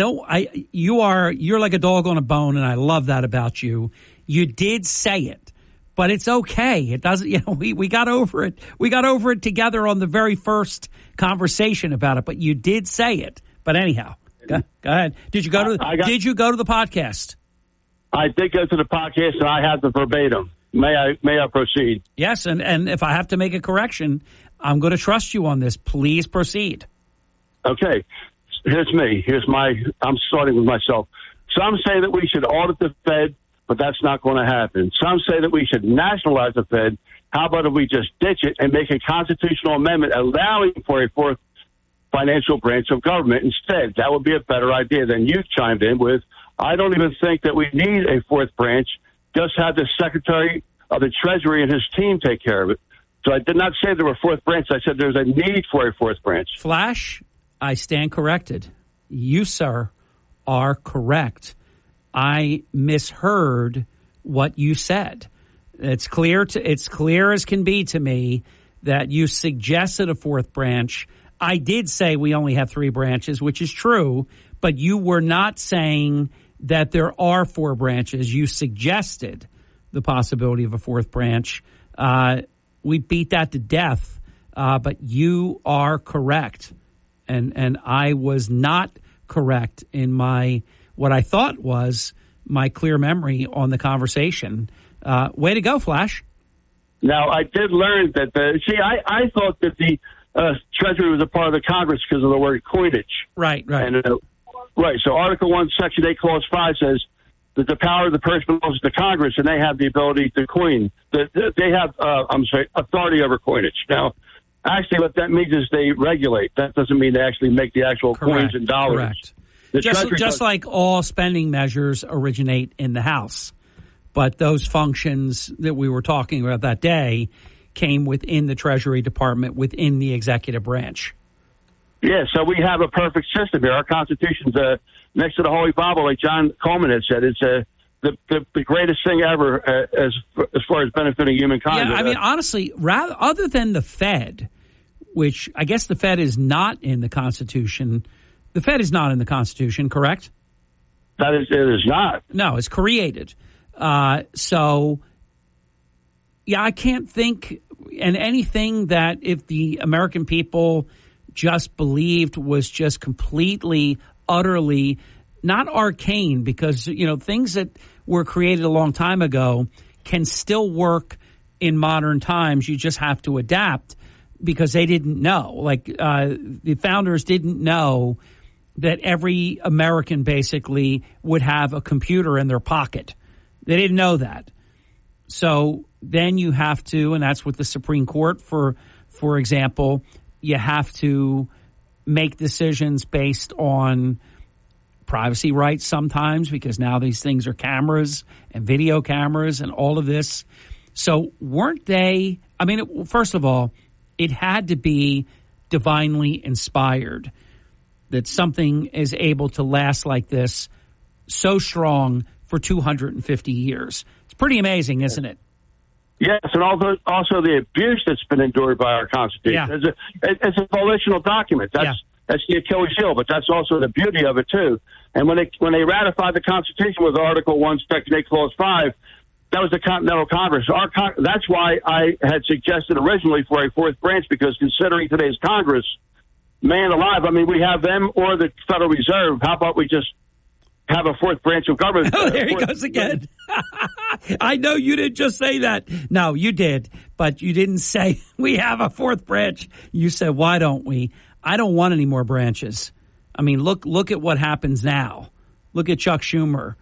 you're like a dog on a bone, and I love that about you. You did say it, but it's okay. It doesn't, we got over it. We got over it together on the very first conversation about it, but you did say it. But anyhow, go ahead. Did you go to the podcast? I did go to the podcast, and I have the verbatim. May I proceed? Yes, and if I have to make a correction, I'm going to trust you on this. Please proceed. Okay. Here's me. I'm starting with myself. Some say that we should audit the Fed, but that's not going to happen. Some say that we should nationalize the Fed. How about if we just ditch it and make a constitutional amendment allowing for a fourth financial branch of government instead? That would be a better idea than you chimed in with. I don't even think that we need a fourth branch. Just have the Secretary of the Treasury and his team take care of it. So I did not say there were fourth branch. I said there's a need for a fourth branch. Flash, I stand corrected. You, sir, are correct. I misheard what you said. It's clear as can be to me that you suggested a fourth branch. I did say we only have three branches, which is true, but you were not saying that there are four branches. You suggested the possibility of a fourth branch. We beat that to death, but you are correct. And I was not correct in what I thought was my clear memory on the conversation. Way to go, Flash. Now, I did learn that I thought that the Treasury was a part of the Congress because of the word coinage. Right. And, right. So Article 1, Section 8, Clause 5 says that the power of the purse belongs to Congress, and they have the ability to coin. They have, authority over coinage. Now, actually, what that means is they regulate. That doesn't mean they actually make the actual coins and dollars. Correct. Just like all spending measures originate in the House. But those functions that we were talking about that day came within the Treasury Department, within the executive branch. Yeah, so we have a perfect system here. Our Constitution's next to the Holy Bible, like John Coleman had said. It's the greatest thing ever as far as benefiting humankind. Yeah, I mean, honestly, other than the Fed, which I guess the Fed is not in the Constitution. The Fed is not in the Constitution, correct? It is not. No, it's created. So, yeah, I can't think and anything that if the American people just believed was just completely, utterly not arcane, because, things that were created a long time ago can still work in modern times. You just have to adapt. because they didn't know. Like the founders didn't know that every American basically would have a computer in their pocket. They didn't know that. So then you have to, and that's what the Supreme Court, for example, you have to make decisions based on privacy rights sometimes, because now these things are cameras and video cameras and all of this. So weren't they, I mean, first of all, it had to be divinely inspired that something is able to last like this so strong for 250 years. It's pretty amazing, isn't it? Yes, and also the abuse that's been endured by our Constitution. Yeah. It's a volitional document. That's the Achilles heel, but that's also the beauty of it, too. And when they ratified the Constitution with Article 1, Section 8, Clause 5, that was the Continental Congress. That's why I had suggested originally for a fourth branch, because considering today's Congress, man alive, I mean, we have them or the Federal Reserve. How about we just have a fourth branch of government? Oh, there he goes again. I know you didn't just say that. No, you did. But you didn't say we have a fourth branch. You said, why don't we? I don't want any more branches. I mean, look at what happens now. Look at Chuck Schumer,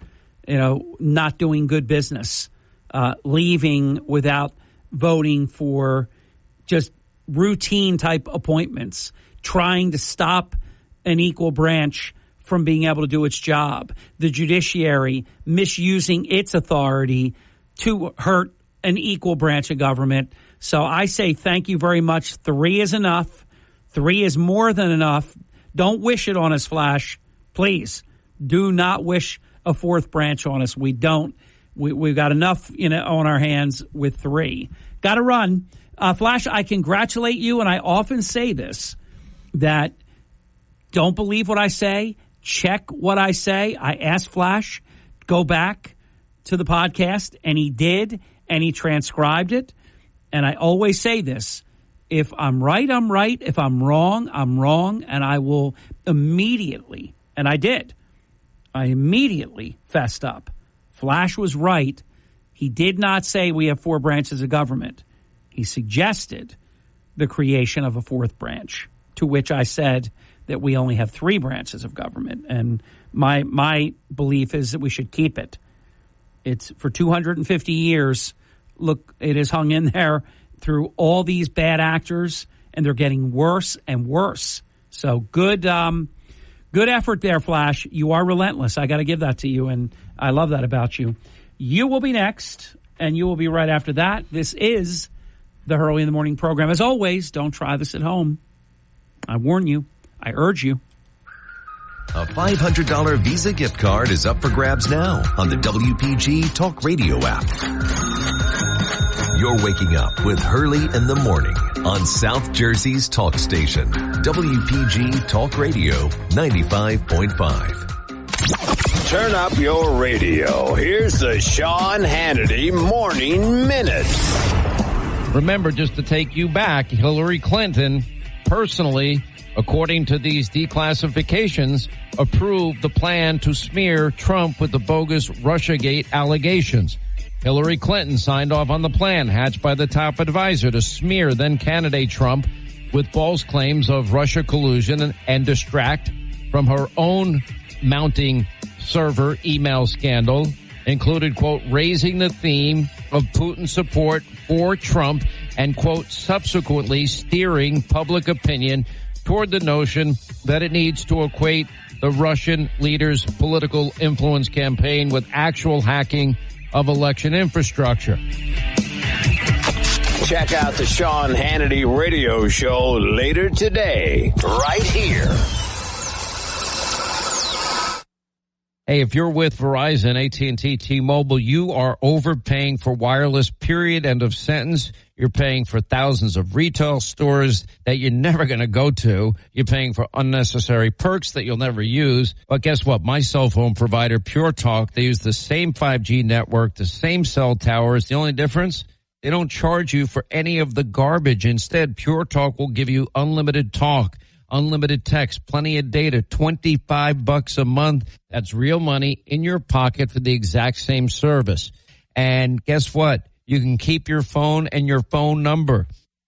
not doing good business, leaving without voting for just routine type appointments, trying to stop an equal branch from being able to do its job. The judiciary misusing its authority to hurt an equal branch of government. So I say thank you very much. 3 is enough. 3 is more than enough. Don't wish it on us, Flash. Please do not wish a fourth branch on us. We don't. We've got enough on our hands with 3. Got to run. Flash, I congratulate you, and I often say this, that don't believe what I say. Check what I say. I asked Flash, go back to the podcast, and he did, and he transcribed it. And I always say this, if I'm right, I'm right. If I'm wrong, I'm wrong. And I will immediately, and I did, I immediately fessed up. Flash was right. He did not say we have 4 branches of government. He suggested the creation of a fourth branch, to which I said that we only have 3 branches of government. And my belief is that we should keep it. It's for 250 years. Look, it has hung in there through all these bad actors, and they're getting worse and worse. So good effort there, Flash. You are relentless. I got to give that to you, and I love that about you. You will be next, and you will be right after that. This is the Hurley in the Morning program. As always, don't try this at home. I warn you. I urge you. A $500 Visa gift card is up for grabs now on the WPG Talk Radio app. You're waking up with Hurley in the Morning on South Jersey's talk station, WPG Talk Radio 95.5. Turn up your radio. Here's the Sean Hannity Morning Minute. Remember, just to take you back, Hillary Clinton personally, according to these declassifications, approved the plan to smear Trump with the bogus Russiagate allegations. Hillary Clinton signed off on the plan hatched by the top advisor to smear then-candidate Trump with false claims of Russia collusion and distract from her own mounting server email scandal, included, quote, raising the theme of Putin's support for Trump and, quote, subsequently steering public opinion toward the notion that it needs to equate the Russian leader's political influence campaign with actual hacking of election infrastructure. Check out the Sean Hannity radio show later today, right here. Hey, if you're with Verizon, AT&T, T-Mobile, you are overpaying for wireless, period, end of sentence. You're paying for thousands of retail stores that you're never going to go to. You're paying for unnecessary perks that you'll never use. But guess what? My cell phone provider, Pure Talk, they use the same 5G network, the same cell towers. The only difference, they don't charge you for any of the garbage. Instead, Pure Talk will give you unlimited talk, unlimited text, plenty of data, $25 a month. That's real money in your pocket for the exact same service. And guess what? You can keep your phone and your phone number.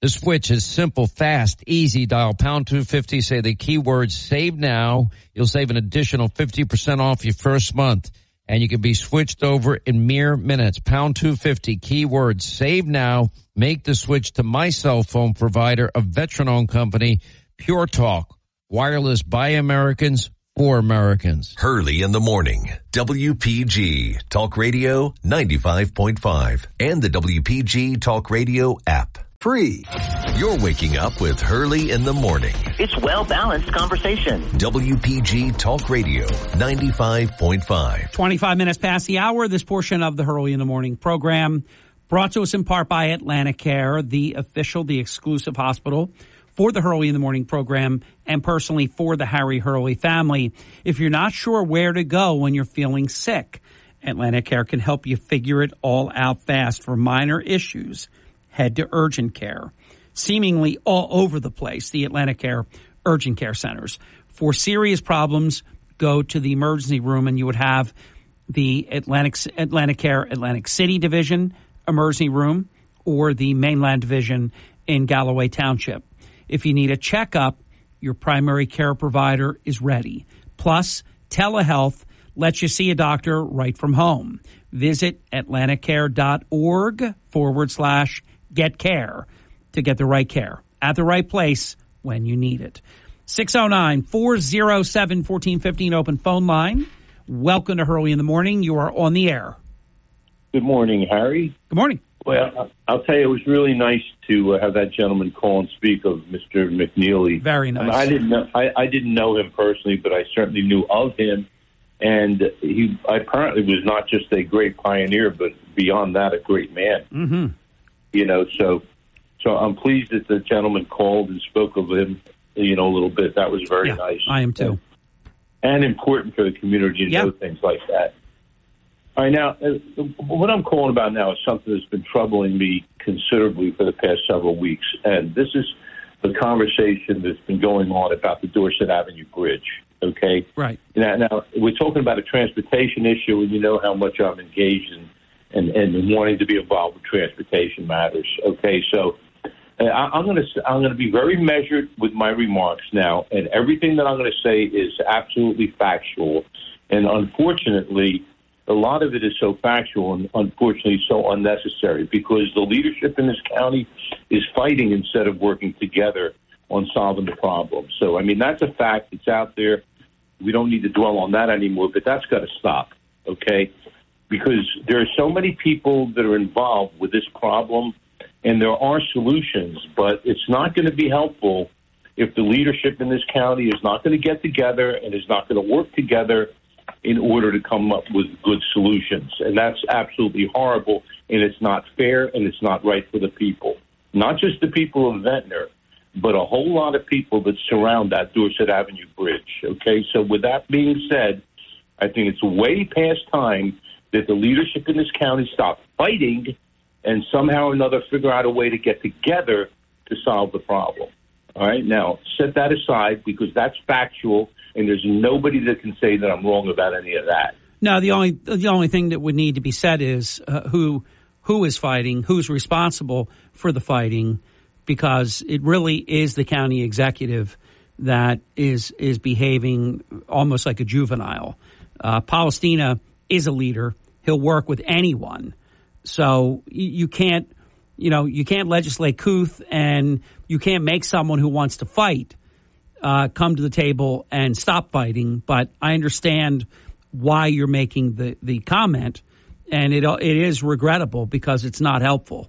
The switch is simple, fast, easy. Dial pound 250, say the keyword save now. You'll save an additional 50% off your first month, and you can be switched over in mere minutes. Pound 250, keyword save now. Make the switch to my cell phone provider, a veteran-owned company, Pure Talk. Wireless by Americans for Americans. Hurley in the Morning. WPG Talk Radio 95.5 and the WPG Talk Radio app. Free. You're waking up with Hurley in the Morning. It's well-balanced conversation. WPG Talk Radio 95.5. 25 minutes past the hour. This portion of the Hurley in the Morning program brought to us in part by AtlantiCare, the exclusive hospital for the Hurley in the Morning program and personally for the Harry Hurley family. If you're not sure where to go when you're feeling sick, AtlantiCare can help you figure it all out fast. For minor issues, head to urgent care. Seemingly all over the place, the AtlantiCare urgent care centers. For serious problems, go to the emergency room, and you would have the AtlantiCare Atlantic City Division emergency room or the mainland division in Galloway Township. If you need a checkup, your primary care provider is ready. Plus, telehealth lets you see a doctor right from home. Visit atlanticare.org/get care to get the right care at the right place when you need it. 609-407-1415 open phone line. Welcome to Hurley in the Morning. You are on the air. Good morning, Harry. Good morning. Well, I'll tell you, it was really nice to have that gentleman call and speak of Mr. McNeely. Very nice. I didn't know him personally, but I certainly knew of him. And he apparently was not just a great pioneer, but beyond that, a great man. Mm-hmm. You know, so I'm pleased that the gentleman called and spoke of him, a little bit. That was very nice. I am too. And important for the community to know things like that. All right, now, what I'm calling about now is something that's been troubling me considerably for the past several weeks, and this is the conversation that's been going on about the Dorset Avenue Bridge, okay? Right. Now we're talking about a transportation issue, and you know how much I'm engaged in wanting to be involved with transportation matters, okay? So I'm going to be very measured with my remarks now, and everything that I'm going to say is absolutely factual, and unfortunately, a lot of it is so factual and unfortunately so unnecessary because the leadership in this county is fighting instead of working together on solving the problem. So, I mean, that's a fact. It's out there. We don't need to dwell on that anymore, but that's got to stop, okay? Because there are so many people that are involved with this problem, and there are solutions, but it's not going to be helpful if the leadership in this county is not going to get together and is not going to work together in order to come up with good solutions. And that's absolutely horrible, and it's not fair, and it's not right for the people. Not just the people of Ventnor, but a whole lot of people that surround that Dorset Avenue Bridge, okay? So with that being said, I think it's way past time that the leadership in this county stop fighting and somehow or another figure out a way to get together to solve the problem. All right? Now, set that aside because that's factual, and there's nobody that can say that I'm wrong about any of that. No, the only thing that would need to be said is who is fighting, who's responsible for the fighting, because it really is the county executive that is behaving almost like a juvenile. Palestina is a leader. He'll work with anyone. So you can't legislate couth, and you can't make someone who wants to fight come to the table and stop fighting. But I understand why you're making the comment, and it is regrettable because it's not helpful.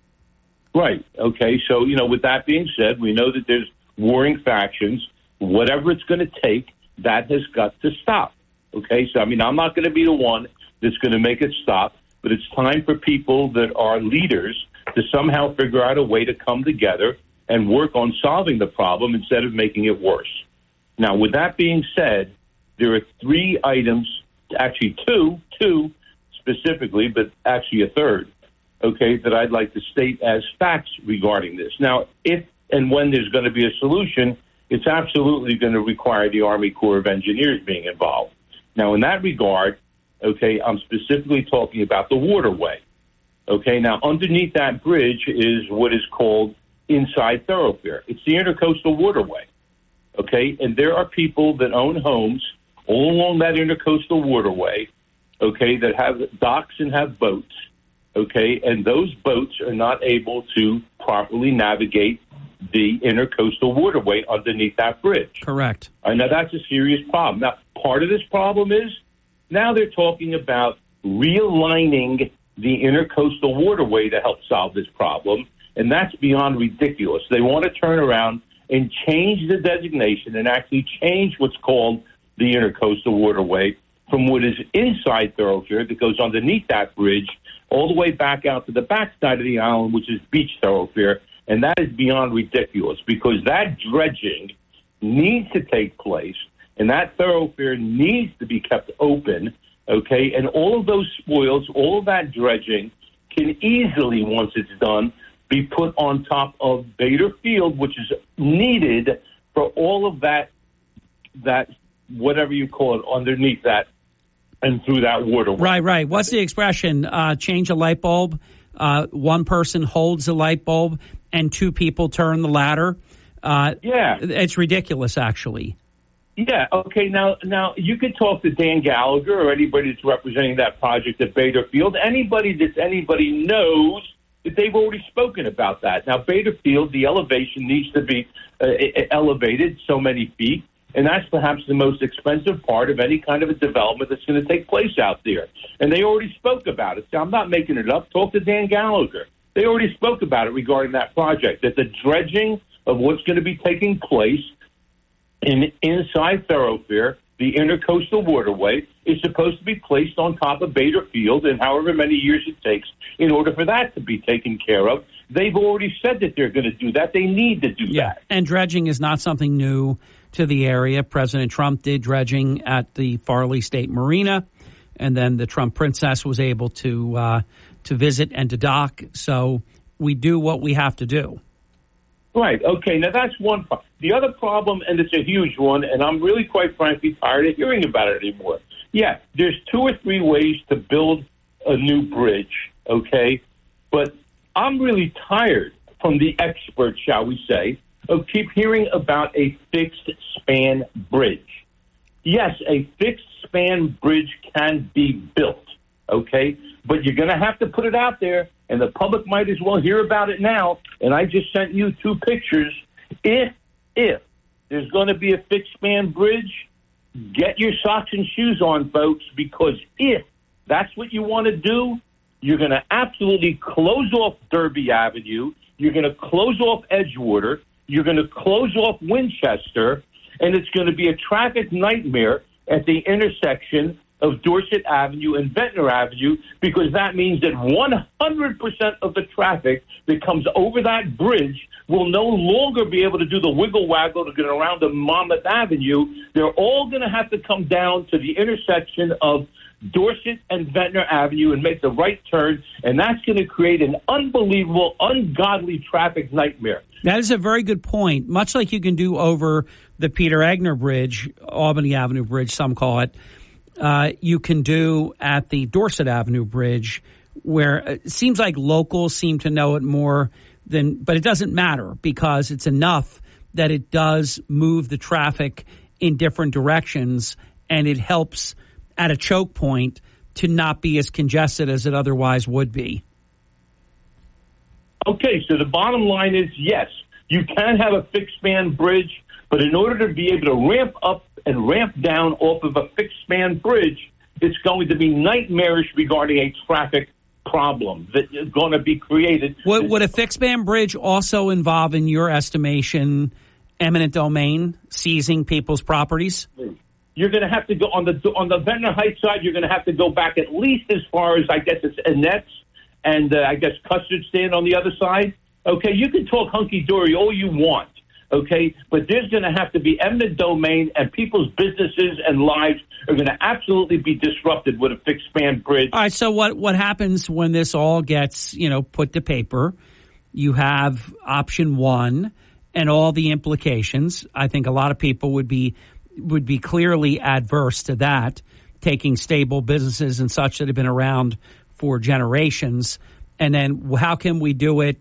Right. Okay. So, with that being said, we know that there's warring factions. Whatever it's going to take, that has got to stop. Okay. So, I'm not going to be the one that's going to make it stop, but it's time for people that are leaders to somehow figure out a way to come together and work on solving the problem instead of making it worse. Now, with that being said, there are 3 items, actually two specifically, but actually a third, okay, that I'd like to state as facts regarding this. Now, if and when there's going to be a solution, it's absolutely going to require the Army Corps of Engineers being involved. Now, in that regard, okay, I'm specifically talking about the waterway. Okay, now underneath that bridge is what is called inside thoroughfare. It's the Intercoastal Waterway, okay? And there are people that own homes all along that Intercoastal Waterway, okay, that have docks and have boats, okay? And those boats are not able to properly navigate the Intercoastal Waterway underneath that bridge. Correct. Now, that's a serious problem. Now, part of this problem is now they're talking about realigning the Intercoastal Waterway to help solve this problem, and that's beyond ridiculous. They want to turn around and change the designation and actually change what's called the Intercoastal Waterway from what is inside thoroughfare that goes underneath that bridge all the way back out to the backside of the island, which is beach thoroughfare, and that is beyond ridiculous because that dredging needs to take place, and that thoroughfare needs to be kept open, okay? And all of those spoils, all of that dredging can easily, once it's done, be put on top of Bader Field, which is needed for all of that whatever you call it, underneath that and through that waterway. Right. What's the expression? Change a light bulb. One person holds a light bulb and two people turn the ladder. Yeah. It's ridiculous, actually. Yeah, okay, now you could talk to Dan Gallagher or anybody that's representing that project at Bader Field. Anybody knows that they've already spoken about that. Now, Bader Field, the elevation needs to be elevated so many feet, and that's perhaps the most expensive part of any kind of a development that's going to take place out there. And they already spoke about it. So I'm not making it up. Talk to Dan Gallagher. They already spoke about it regarding that project, that the dredging of what's going to be taking place inside thoroughfare, the Intercoastal Waterway, is supposed to be placed on top of Bader Field in however many years it takes in order for that to be taken care of. They've already said that they're going to do that. They need to do that. And dredging is not something new to the area. President Trump did dredging at the Farley State Marina, and then the Trump princess was able to visit and to dock. So we do what we have to do. Right. Okay. Now, that's one problem. The other problem, and it's a huge one, and I'm really, quite frankly, tired of hearing about it anymore. Yeah, there's 2 or 3 ways to build a new bridge, okay? But I'm really tired from the experts, shall we say, of keep hearing about a fixed-span bridge. Yes, a fixed-span bridge can be built, okay? But you're going to have to put it out there, and the public might as well hear about it now. And I just sent you 2 pictures. If there's going to be a fixed-span bridge, get your socks and shoes on, folks, because if that's what you want to do, you're going to absolutely close off Derby Avenue. You're going to close off Edgewater. You're going to close off Winchester, and it's going to be a traffic nightmare at the intersection of Dorset Avenue and Ventnor Avenue, because that means that 100% of the traffic that comes over that bridge will no longer be able to do the wiggle waggle to get around the Monmouth Avenue. They're all going to have to come down to the intersection of Dorset and Ventnor Avenue and make the right turn, and that's going to create an unbelievable, ungodly traffic nightmare. That is a very good point. Much like you can do over the Peter Egner Bridge, Albany Avenue Bridge, some call it, you can do at the Dorset Avenue Bridge, where it seems like locals seem to know it more than, but it doesn't matter because it's enough that it does move the traffic in different directions, and it helps at a choke point to not be as congested as it otherwise would be. Okay, so the bottom line is, yes, you can have a fixed-span bridge, but in order to be able to ramp up and ramp down off of a fixed-span bridge, it's going to be nightmarish regarding a traffic problem that is going to be created. Would a fixed-span bridge also involve, in your estimation, eminent domain, seizing people's properties? You're going to have to go on the Ventnor Heights side. You're going to have to go back at least as far as, I guess, it's Annette's and I guess Custard Stand on the other side. Okay, you can talk hunky-dory all you want. Okay, but there's going to have to be eminent domain, and people's businesses and lives are going to absolutely be disrupted with a fixed-span bridge. All right, so what happens when this all gets, put to paper? You have option 1 and all the implications. I think a lot of people would be clearly adverse to that, taking stable businesses and such that have been around for generations. And then how can we do it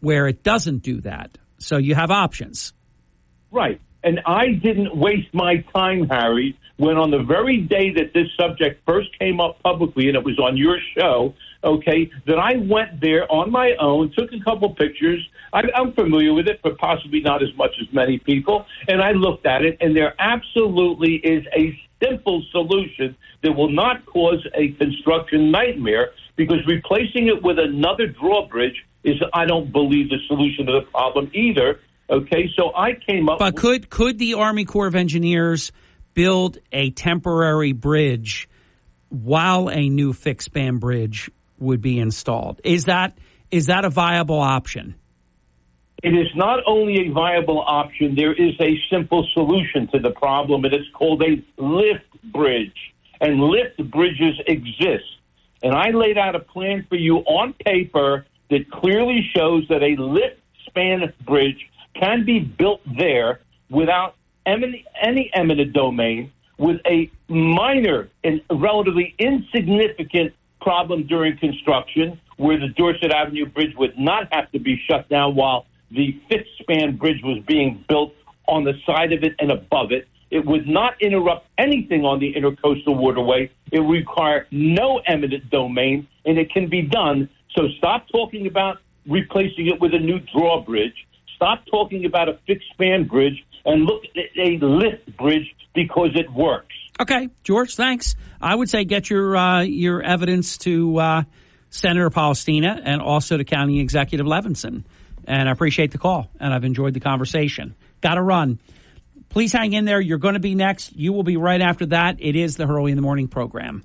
where it doesn't do that. So you have options. Right. And I didn't waste my time, Harry, when on the very day that this subject first came up publicly, and it was on your show, okay, that I went there on my own, took a couple pictures. I'm familiar with it, but possibly not as much as many people. And I looked at it, and there absolutely is a simple solution that will not cause a construction nightmare, because replacing it with another drawbridge is, I don't believe, the solution to the problem either. Okay, so I came up... But could the Army Corps of Engineers build a temporary bridge while a new fixed-span bridge would be installed? Is that a viable option? It is not only a viable option, there is a simple solution to the problem, and it's called a lift bridge. And lift bridges exist. And I laid out a plan for you on paper that clearly shows that a lift span bridge can be built there without any eminent domain, with a minor and relatively insignificant problem during construction, where the Dorset Avenue Bridge would not have to be shut down while the fixed-span bridge was being built on the side of it and above it. It would not interrupt anything on the Intercoastal Waterway. It would require no eminent domain, and it can be done. So stop talking about replacing it with a new drawbridge. Stop talking about a fixed-span bridge and look at a lift bridge, because it works. Okay, George, thanks. I would say get your evidence to Senator Palestina and also to County Executive Levinson. And I appreciate the call, and I've enjoyed the conversation. Got to run. Please hang in there. You're going to be next. You will be right after that. It is the Hurley in the Morning program.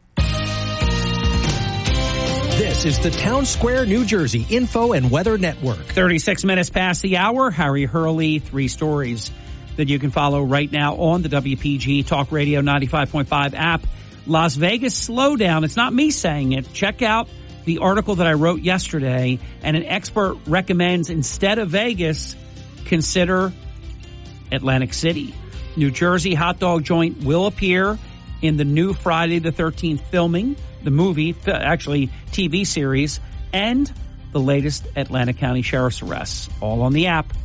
This is the Town Square, New Jersey Info and Weather Network. 36 minutes past the hour. Harry Hurley, 3 stories that you can follow right now on the WPG Talk Radio 95.5 app. Las Vegas slowdown. It's not me saying it. Check out the article that I wrote yesterday, and an expert recommends instead of Vegas, consider Atlantic City. New Jersey hot dog joint will appear in the new Friday the 13th filming, the movie, actually TV series, and the latest Atlantic County Sheriff's arrests, all on the app.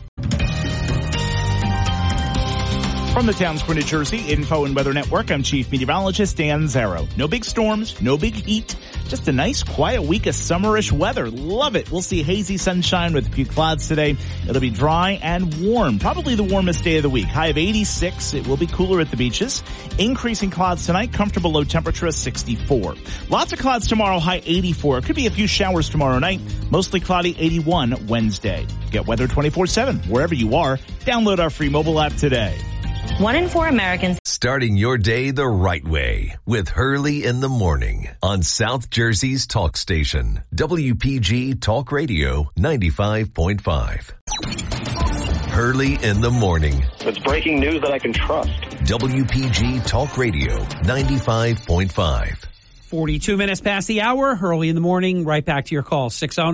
From the Town Square, New Jersey Info and Weather Network, I'm Chief Meteorologist Dan Zarrow. No big storms, no big heat, just a nice quiet week of summerish weather. Love it. We'll see hazy sunshine with a few clouds today. It'll be dry and warm, probably the warmest day of the week. High of 86. It will be cooler at the beaches. Increasing clouds tonight, comfortable low temperature of 64. Lots of clouds tomorrow, high 84. Could be a few showers tomorrow night, mostly cloudy, 81 Wednesday. Get weather 24/7 wherever you are. Download our free mobile app today. 1 in 4 Americans. Starting your day the right way with Hurley in the Morning on South Jersey's talk station, WPG Talk Radio 95.5. Hurley in the Morning. It's breaking news that I can trust. WPG Talk Radio 95.5. 42 minutes past the hour. Hurley in the Morning. Right back to your call.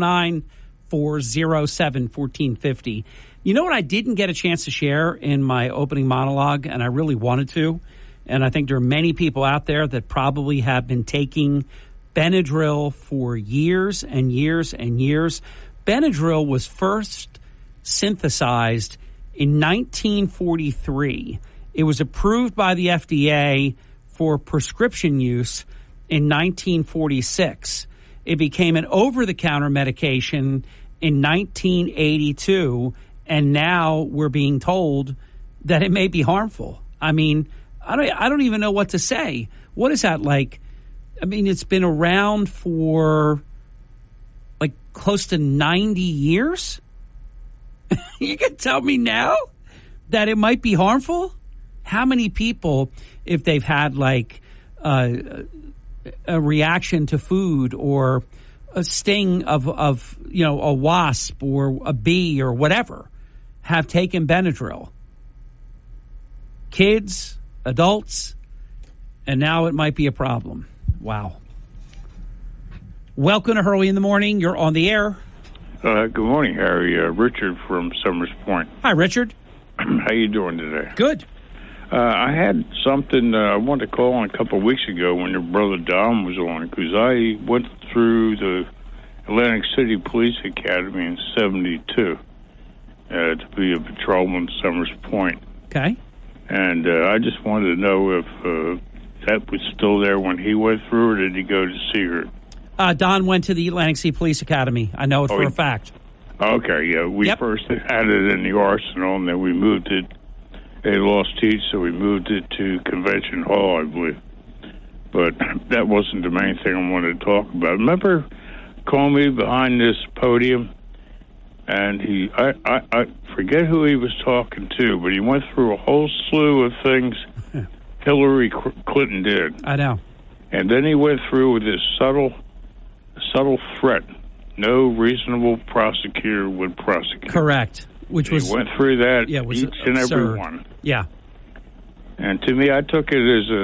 609-407-1450. You know what I didn't get a chance to share in my opening monologue, and I really wanted to, and I think there are many people out there that probably have been taking Benadryl for years and years and years. Benadryl was first synthesized in 1943. It was approved by the FDA for prescription use in 1946. It became an over-the-counter medication in 1982. And now we're being told that it may be harmful. I mean, I don't even know what to say. What is that like? I mean, it's been around for like close to 90 years. You can tell me now that it might be harmful? How many people, if they've had like a reaction to food or a sting of a wasp or a bee or whatever, have taken Benadryl? Kids, adults, and now it might be a problem. Wow. Welcome to Hurley in the Morning. You're on the air. Good morning, Harry. Richard from Summers Point. Hi, Richard. How you doing today? Good. I had something I wanted to call on a couple of weeks ago when your brother Dom was on, because I went through the Atlantic City Police Academy in 72 to be a patrolman, Summers Point. Okay. And I just wanted to know if that was still there when he went through, or did he go to see her? Don went to the Atlantic City Police Academy. I know it for a fact. Okay, yeah. We first had it in the Arsenal, and then we moved it. They lost teach, so we moved it to Convention Hall, I believe. But that wasn't the main thing I wanted to talk about. Remember Comey behind this podium? And I forget who he was talking to, but he went through a whole slew of things Hillary Clinton did. I know. And then he went through with this subtle threat. No reasonable prosecutor would prosecute. Correct. Which he went through that was each and absurd. every one. Yeah. And to me, I took it as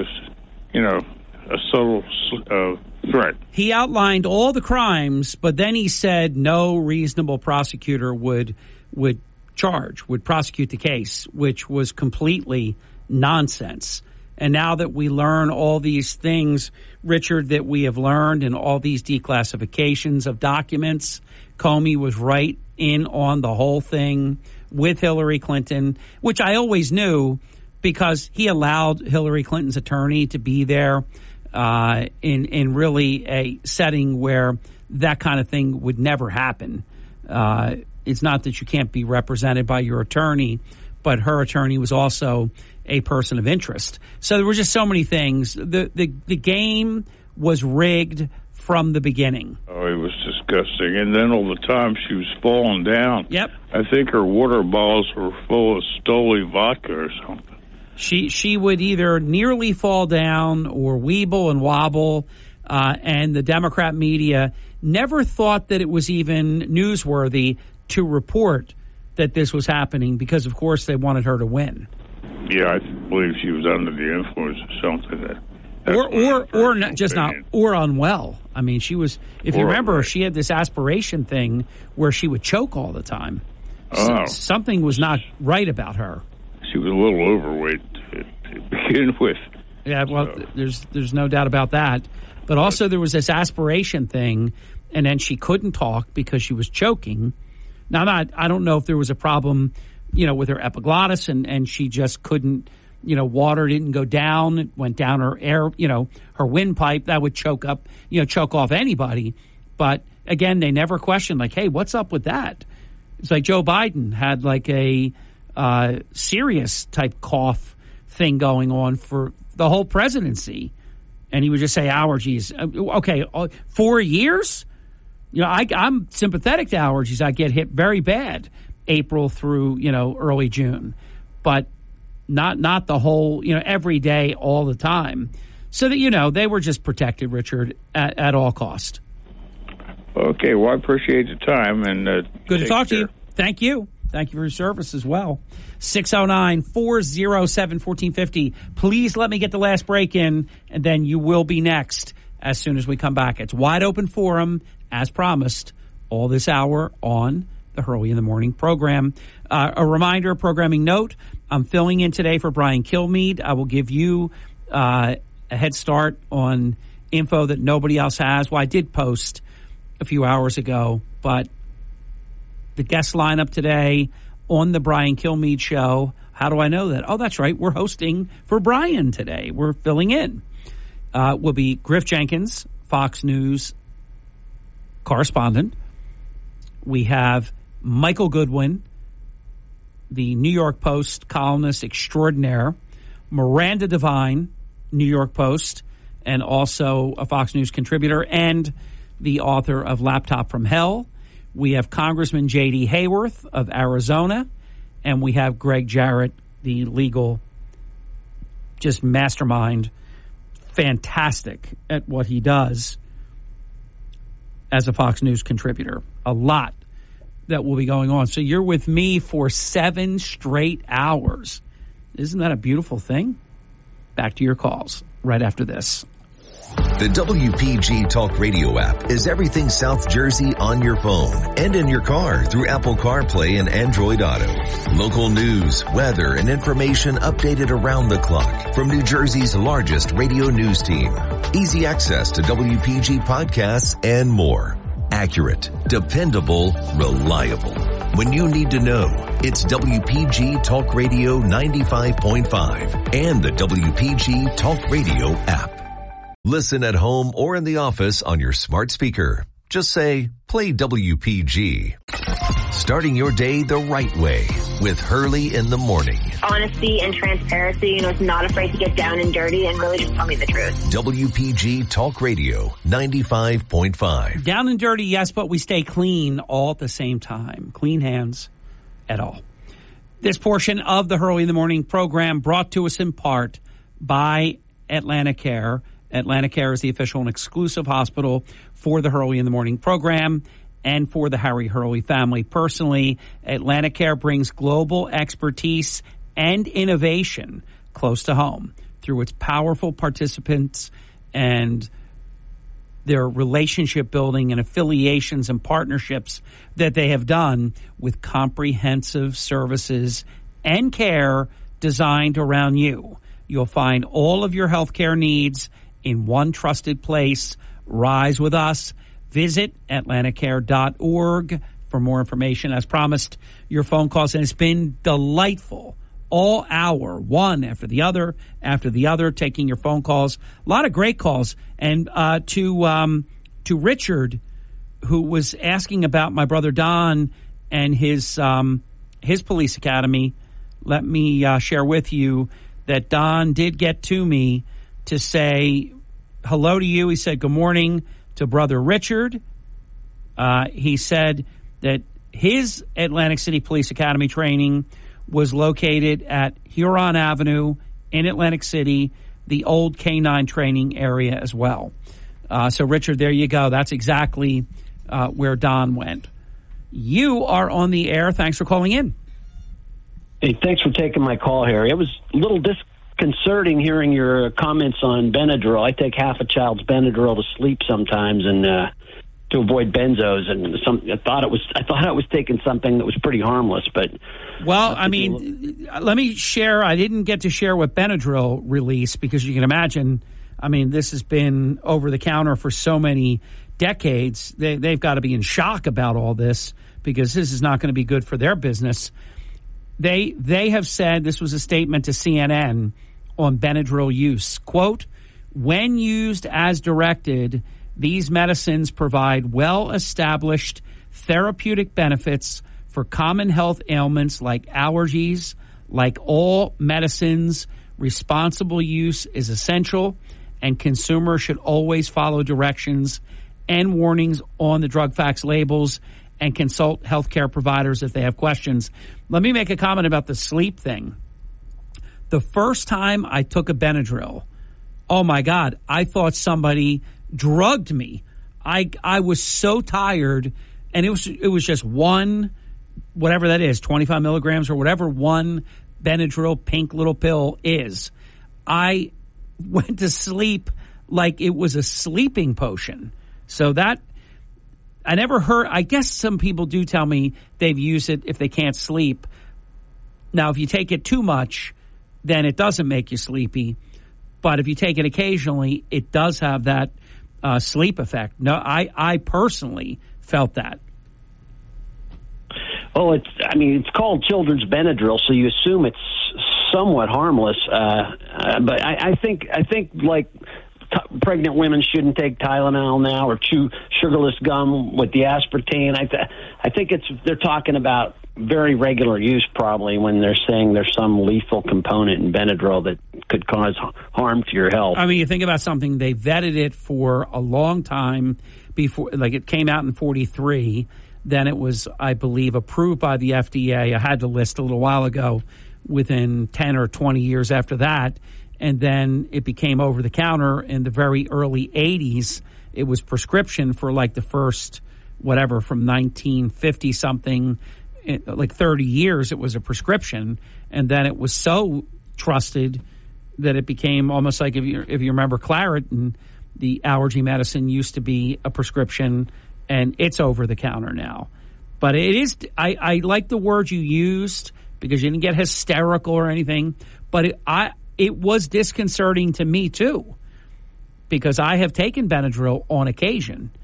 a subtle threat. He outlined all the crimes, but then he said no reasonable prosecutor would prosecute the case, which was completely nonsense. And now that we learn all these things, Richard, that we have learned and all these declassifications of documents, Comey was right in on the whole thing with Hillary Clinton, which I always knew because he allowed Hillary Clinton's attorney to be there in really a setting where that kind of thing would never happen. It's not that you can't be represented by your attorney, but her attorney was also a person of interest. So there were just so many things. The game was rigged from the beginning. Oh, it was disgusting. And then all the time she was falling down. Yep. I think her water bottles were full of Stoli vodka or something. She would either nearly fall down or weeble and wobble, and the Democrat media never thought that it was even newsworthy to report that this was happening because, of course, they wanted her to win. Yeah, I believe she was under the influence of something. Or unwell. I mean, she was. If you remember, she had this aspiration thing where she would choke all the time. Oh. Something was not right about her. She was a little overweight to begin with. Yeah, well, there's no doubt about that. But also there was this aspiration thing, and then she couldn't talk because she was choking. Now, I don't know if there was a problem, with her epiglottis, and she just couldn't, water didn't go down. It went down her air, her windpipe. That would choke off anybody. But again, they never questioned, like, hey, what's up with that? It's like Joe Biden had like a serious type cough thing going on for the whole presidency. And he would just say allergies. Okay, 4 years? I'm sympathetic to allergies. I get hit very bad April through, early June. But not the whole, every day, all the time. So that, they were just protected, Richard, at all cost. Okay, well, I appreciate the time. And good to talk to you. Thank you. Thank you for your service as well. 609-407-1450. Please let me get the last break in, and then you will be next as soon as we come back. It's Wide Open Forum, as promised, all this hour on the Hurley in the Morning program. A reminder, programming note, I'm filling in today for Brian Kilmeade. I will give you a head start on info that nobody else has. Well, I did post a few hours ago, but the guest lineup today on the Brian Kilmeade show. How do I know that? Oh, that's right. We're hosting for Brian today. We're filling in. Will be Griff Jenkins, Fox News correspondent. We have Michael Goodwin, the New York Post columnist extraordinaire. Miranda Devine, New York Post, and also a Fox News contributor and the author of Laptop from Hell. We have Congressman J.D. Hayworth of Arizona, and we have Greg Jarrett, the legal just mastermind, fantastic at what he does as a Fox News contributor. A lot that will be going on. So you're with me for 7 straight hours. Isn't that a beautiful thing? Back to your calls right after this. The WPG Talk Radio app is everything South Jersey on your phone and in your car through Apple CarPlay and Android Auto. Local news, weather, and information updated around the clock from New Jersey's largest radio news team. Easy access to WPG podcasts and more. Accurate, dependable, reliable. When you need to know, it's WPG Talk Radio 95.5 and the WPG Talk Radio app. Listen at home or in the office on your smart speaker. Just say, play WPG. Starting your day the right way with Hurley in the morning. Honesty and transparency, is not afraid to get down and dirty and really just tell me the truth. WPG Talk Radio 95.5. Down and dirty, yes, but we stay clean all at the same time. Clean hands at all. This portion of the Hurley in the Morning program brought to us in part by AtlantiCare. AtlantiCare is the official and exclusive hospital for the Hurley in the Morning program and for the Harry Hurley family. Personally, AtlantiCare brings global expertise and innovation close to home through its powerful participants and their relationship building and affiliations and partnerships that they have done with comprehensive services and care designed around you. You'll find all of your healthcare needs in one trusted place. Rise with us. Visit AtlantiCare.org for more information. As promised, your phone calls, and it's been delightful all hour, one after the other, taking your phone calls. A lot of great calls. And to Richard, who was asking about my brother Don and his police academy, let me share with you that Don did get to me to say hello to you. He said good morning to Brother Richard. He said that his Atlantic City Police Academy training was located at Huron Avenue in Atlantic City, the old K-9 training area as well. So, Richard, there you go. That's exactly where Don went. You are on the air. Thanks for calling in. Hey, thanks for taking my call, Harry. It was a little disconcerting hearing your comments on Benadryl. I take half a child's Benadryl to sleep sometimes, and to avoid benzos, and I thought I was taking something that was pretty harmless. But well, I mean, let me share. I didn't get to share what Benadryl released because you can imagine. I mean, this has been over the counter for so many decades. They've got to be in shock about all this because this is not going to be good for their business. They have said, this was a statement to CNN on Benadryl use, quote, when used as directed, these medicines provide well-established therapeutic benefits for common health ailments like allergies. Like all medicines, responsible use is essential, and consumers should always follow directions and warnings on the drug facts labels and consult healthcare providers if they have questions. Let me make a comment about the sleep thing. The first time I took a Benadryl, oh my God, I thought somebody drugged me. I was so tired, and it was just one, whatever that is, 25 milligrams or whatever one Benadryl pink little pill is. I went to sleep like it was a sleeping potion. So that, I never heard, I guess some people do tell me they've used it if they can't sleep. Now, if you take it too much, then it doesn't make you sleepy. But if you take it occasionally, it does have that sleep effect. No, I personally felt that. Oh, it's called children's Benadryl, so you assume it's somewhat harmless. But I think like pregnant women shouldn't take Tylenol now or chew sugarless gum with the aspartame. I think they're talking about very regular use probably when they're saying there's some lethal component in Benadryl that could cause harm to your health. I mean, you think about something, they vetted it for a long time before, like it came out in 43. Then it was, I believe, approved by the FDA. I had to list a little while ago within 10 or 20 years after that. And then it became over the counter in the very early 80s. It was prescription for like the first, whatever, from 1950 something, like 30 years it was a prescription. And then it was so trusted that it became almost like if you remember Claritin, the allergy medicine used to be a prescription, and it's over the counter now. But it is, I like the word you used because you didn't get hysterical or anything, but it was disconcerting to me too, because I have taken Benadryl on occasion,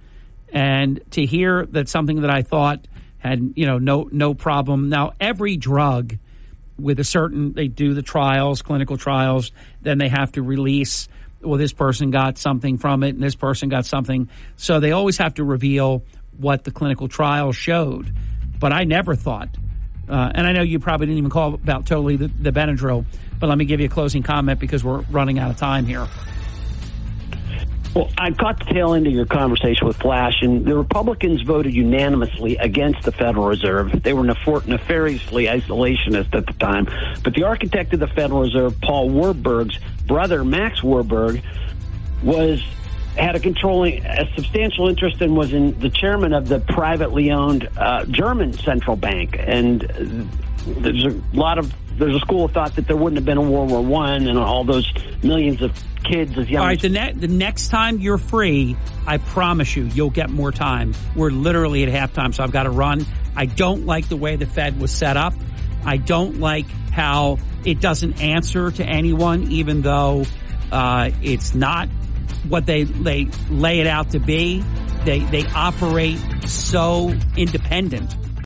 And to hear that something that I thought had, no problem. Now, every drug with they do the trials, clinical trials, then they have to release, well, this person got something from it and this person got something. So they always have to reveal what the clinical trial showed. But I never thought, and I know you probably didn't even call about totally the Benadryl, but let me give you a closing comment because we're running out of time here. Well, I caught the tail end of your conversation with Flash, and the Republicans voted unanimously against the Federal Reserve. They were nefariously isolationist at the time. But the architect of the Federal Reserve, Paul Warburg's brother, Max Warburg, had a substantial interest and was the chairman of the privately owned German central bank. And there's a school of thought that there wouldn't have been a World War I and all those millions of kids as young. All right, the next time you're free, I promise you'll get more time. We're literally at halftime, so I've got to run. I don't like the way the Fed was set up. I don't like how it doesn't answer to anyone, even though it's not what they lay it out to be. They operate so independent.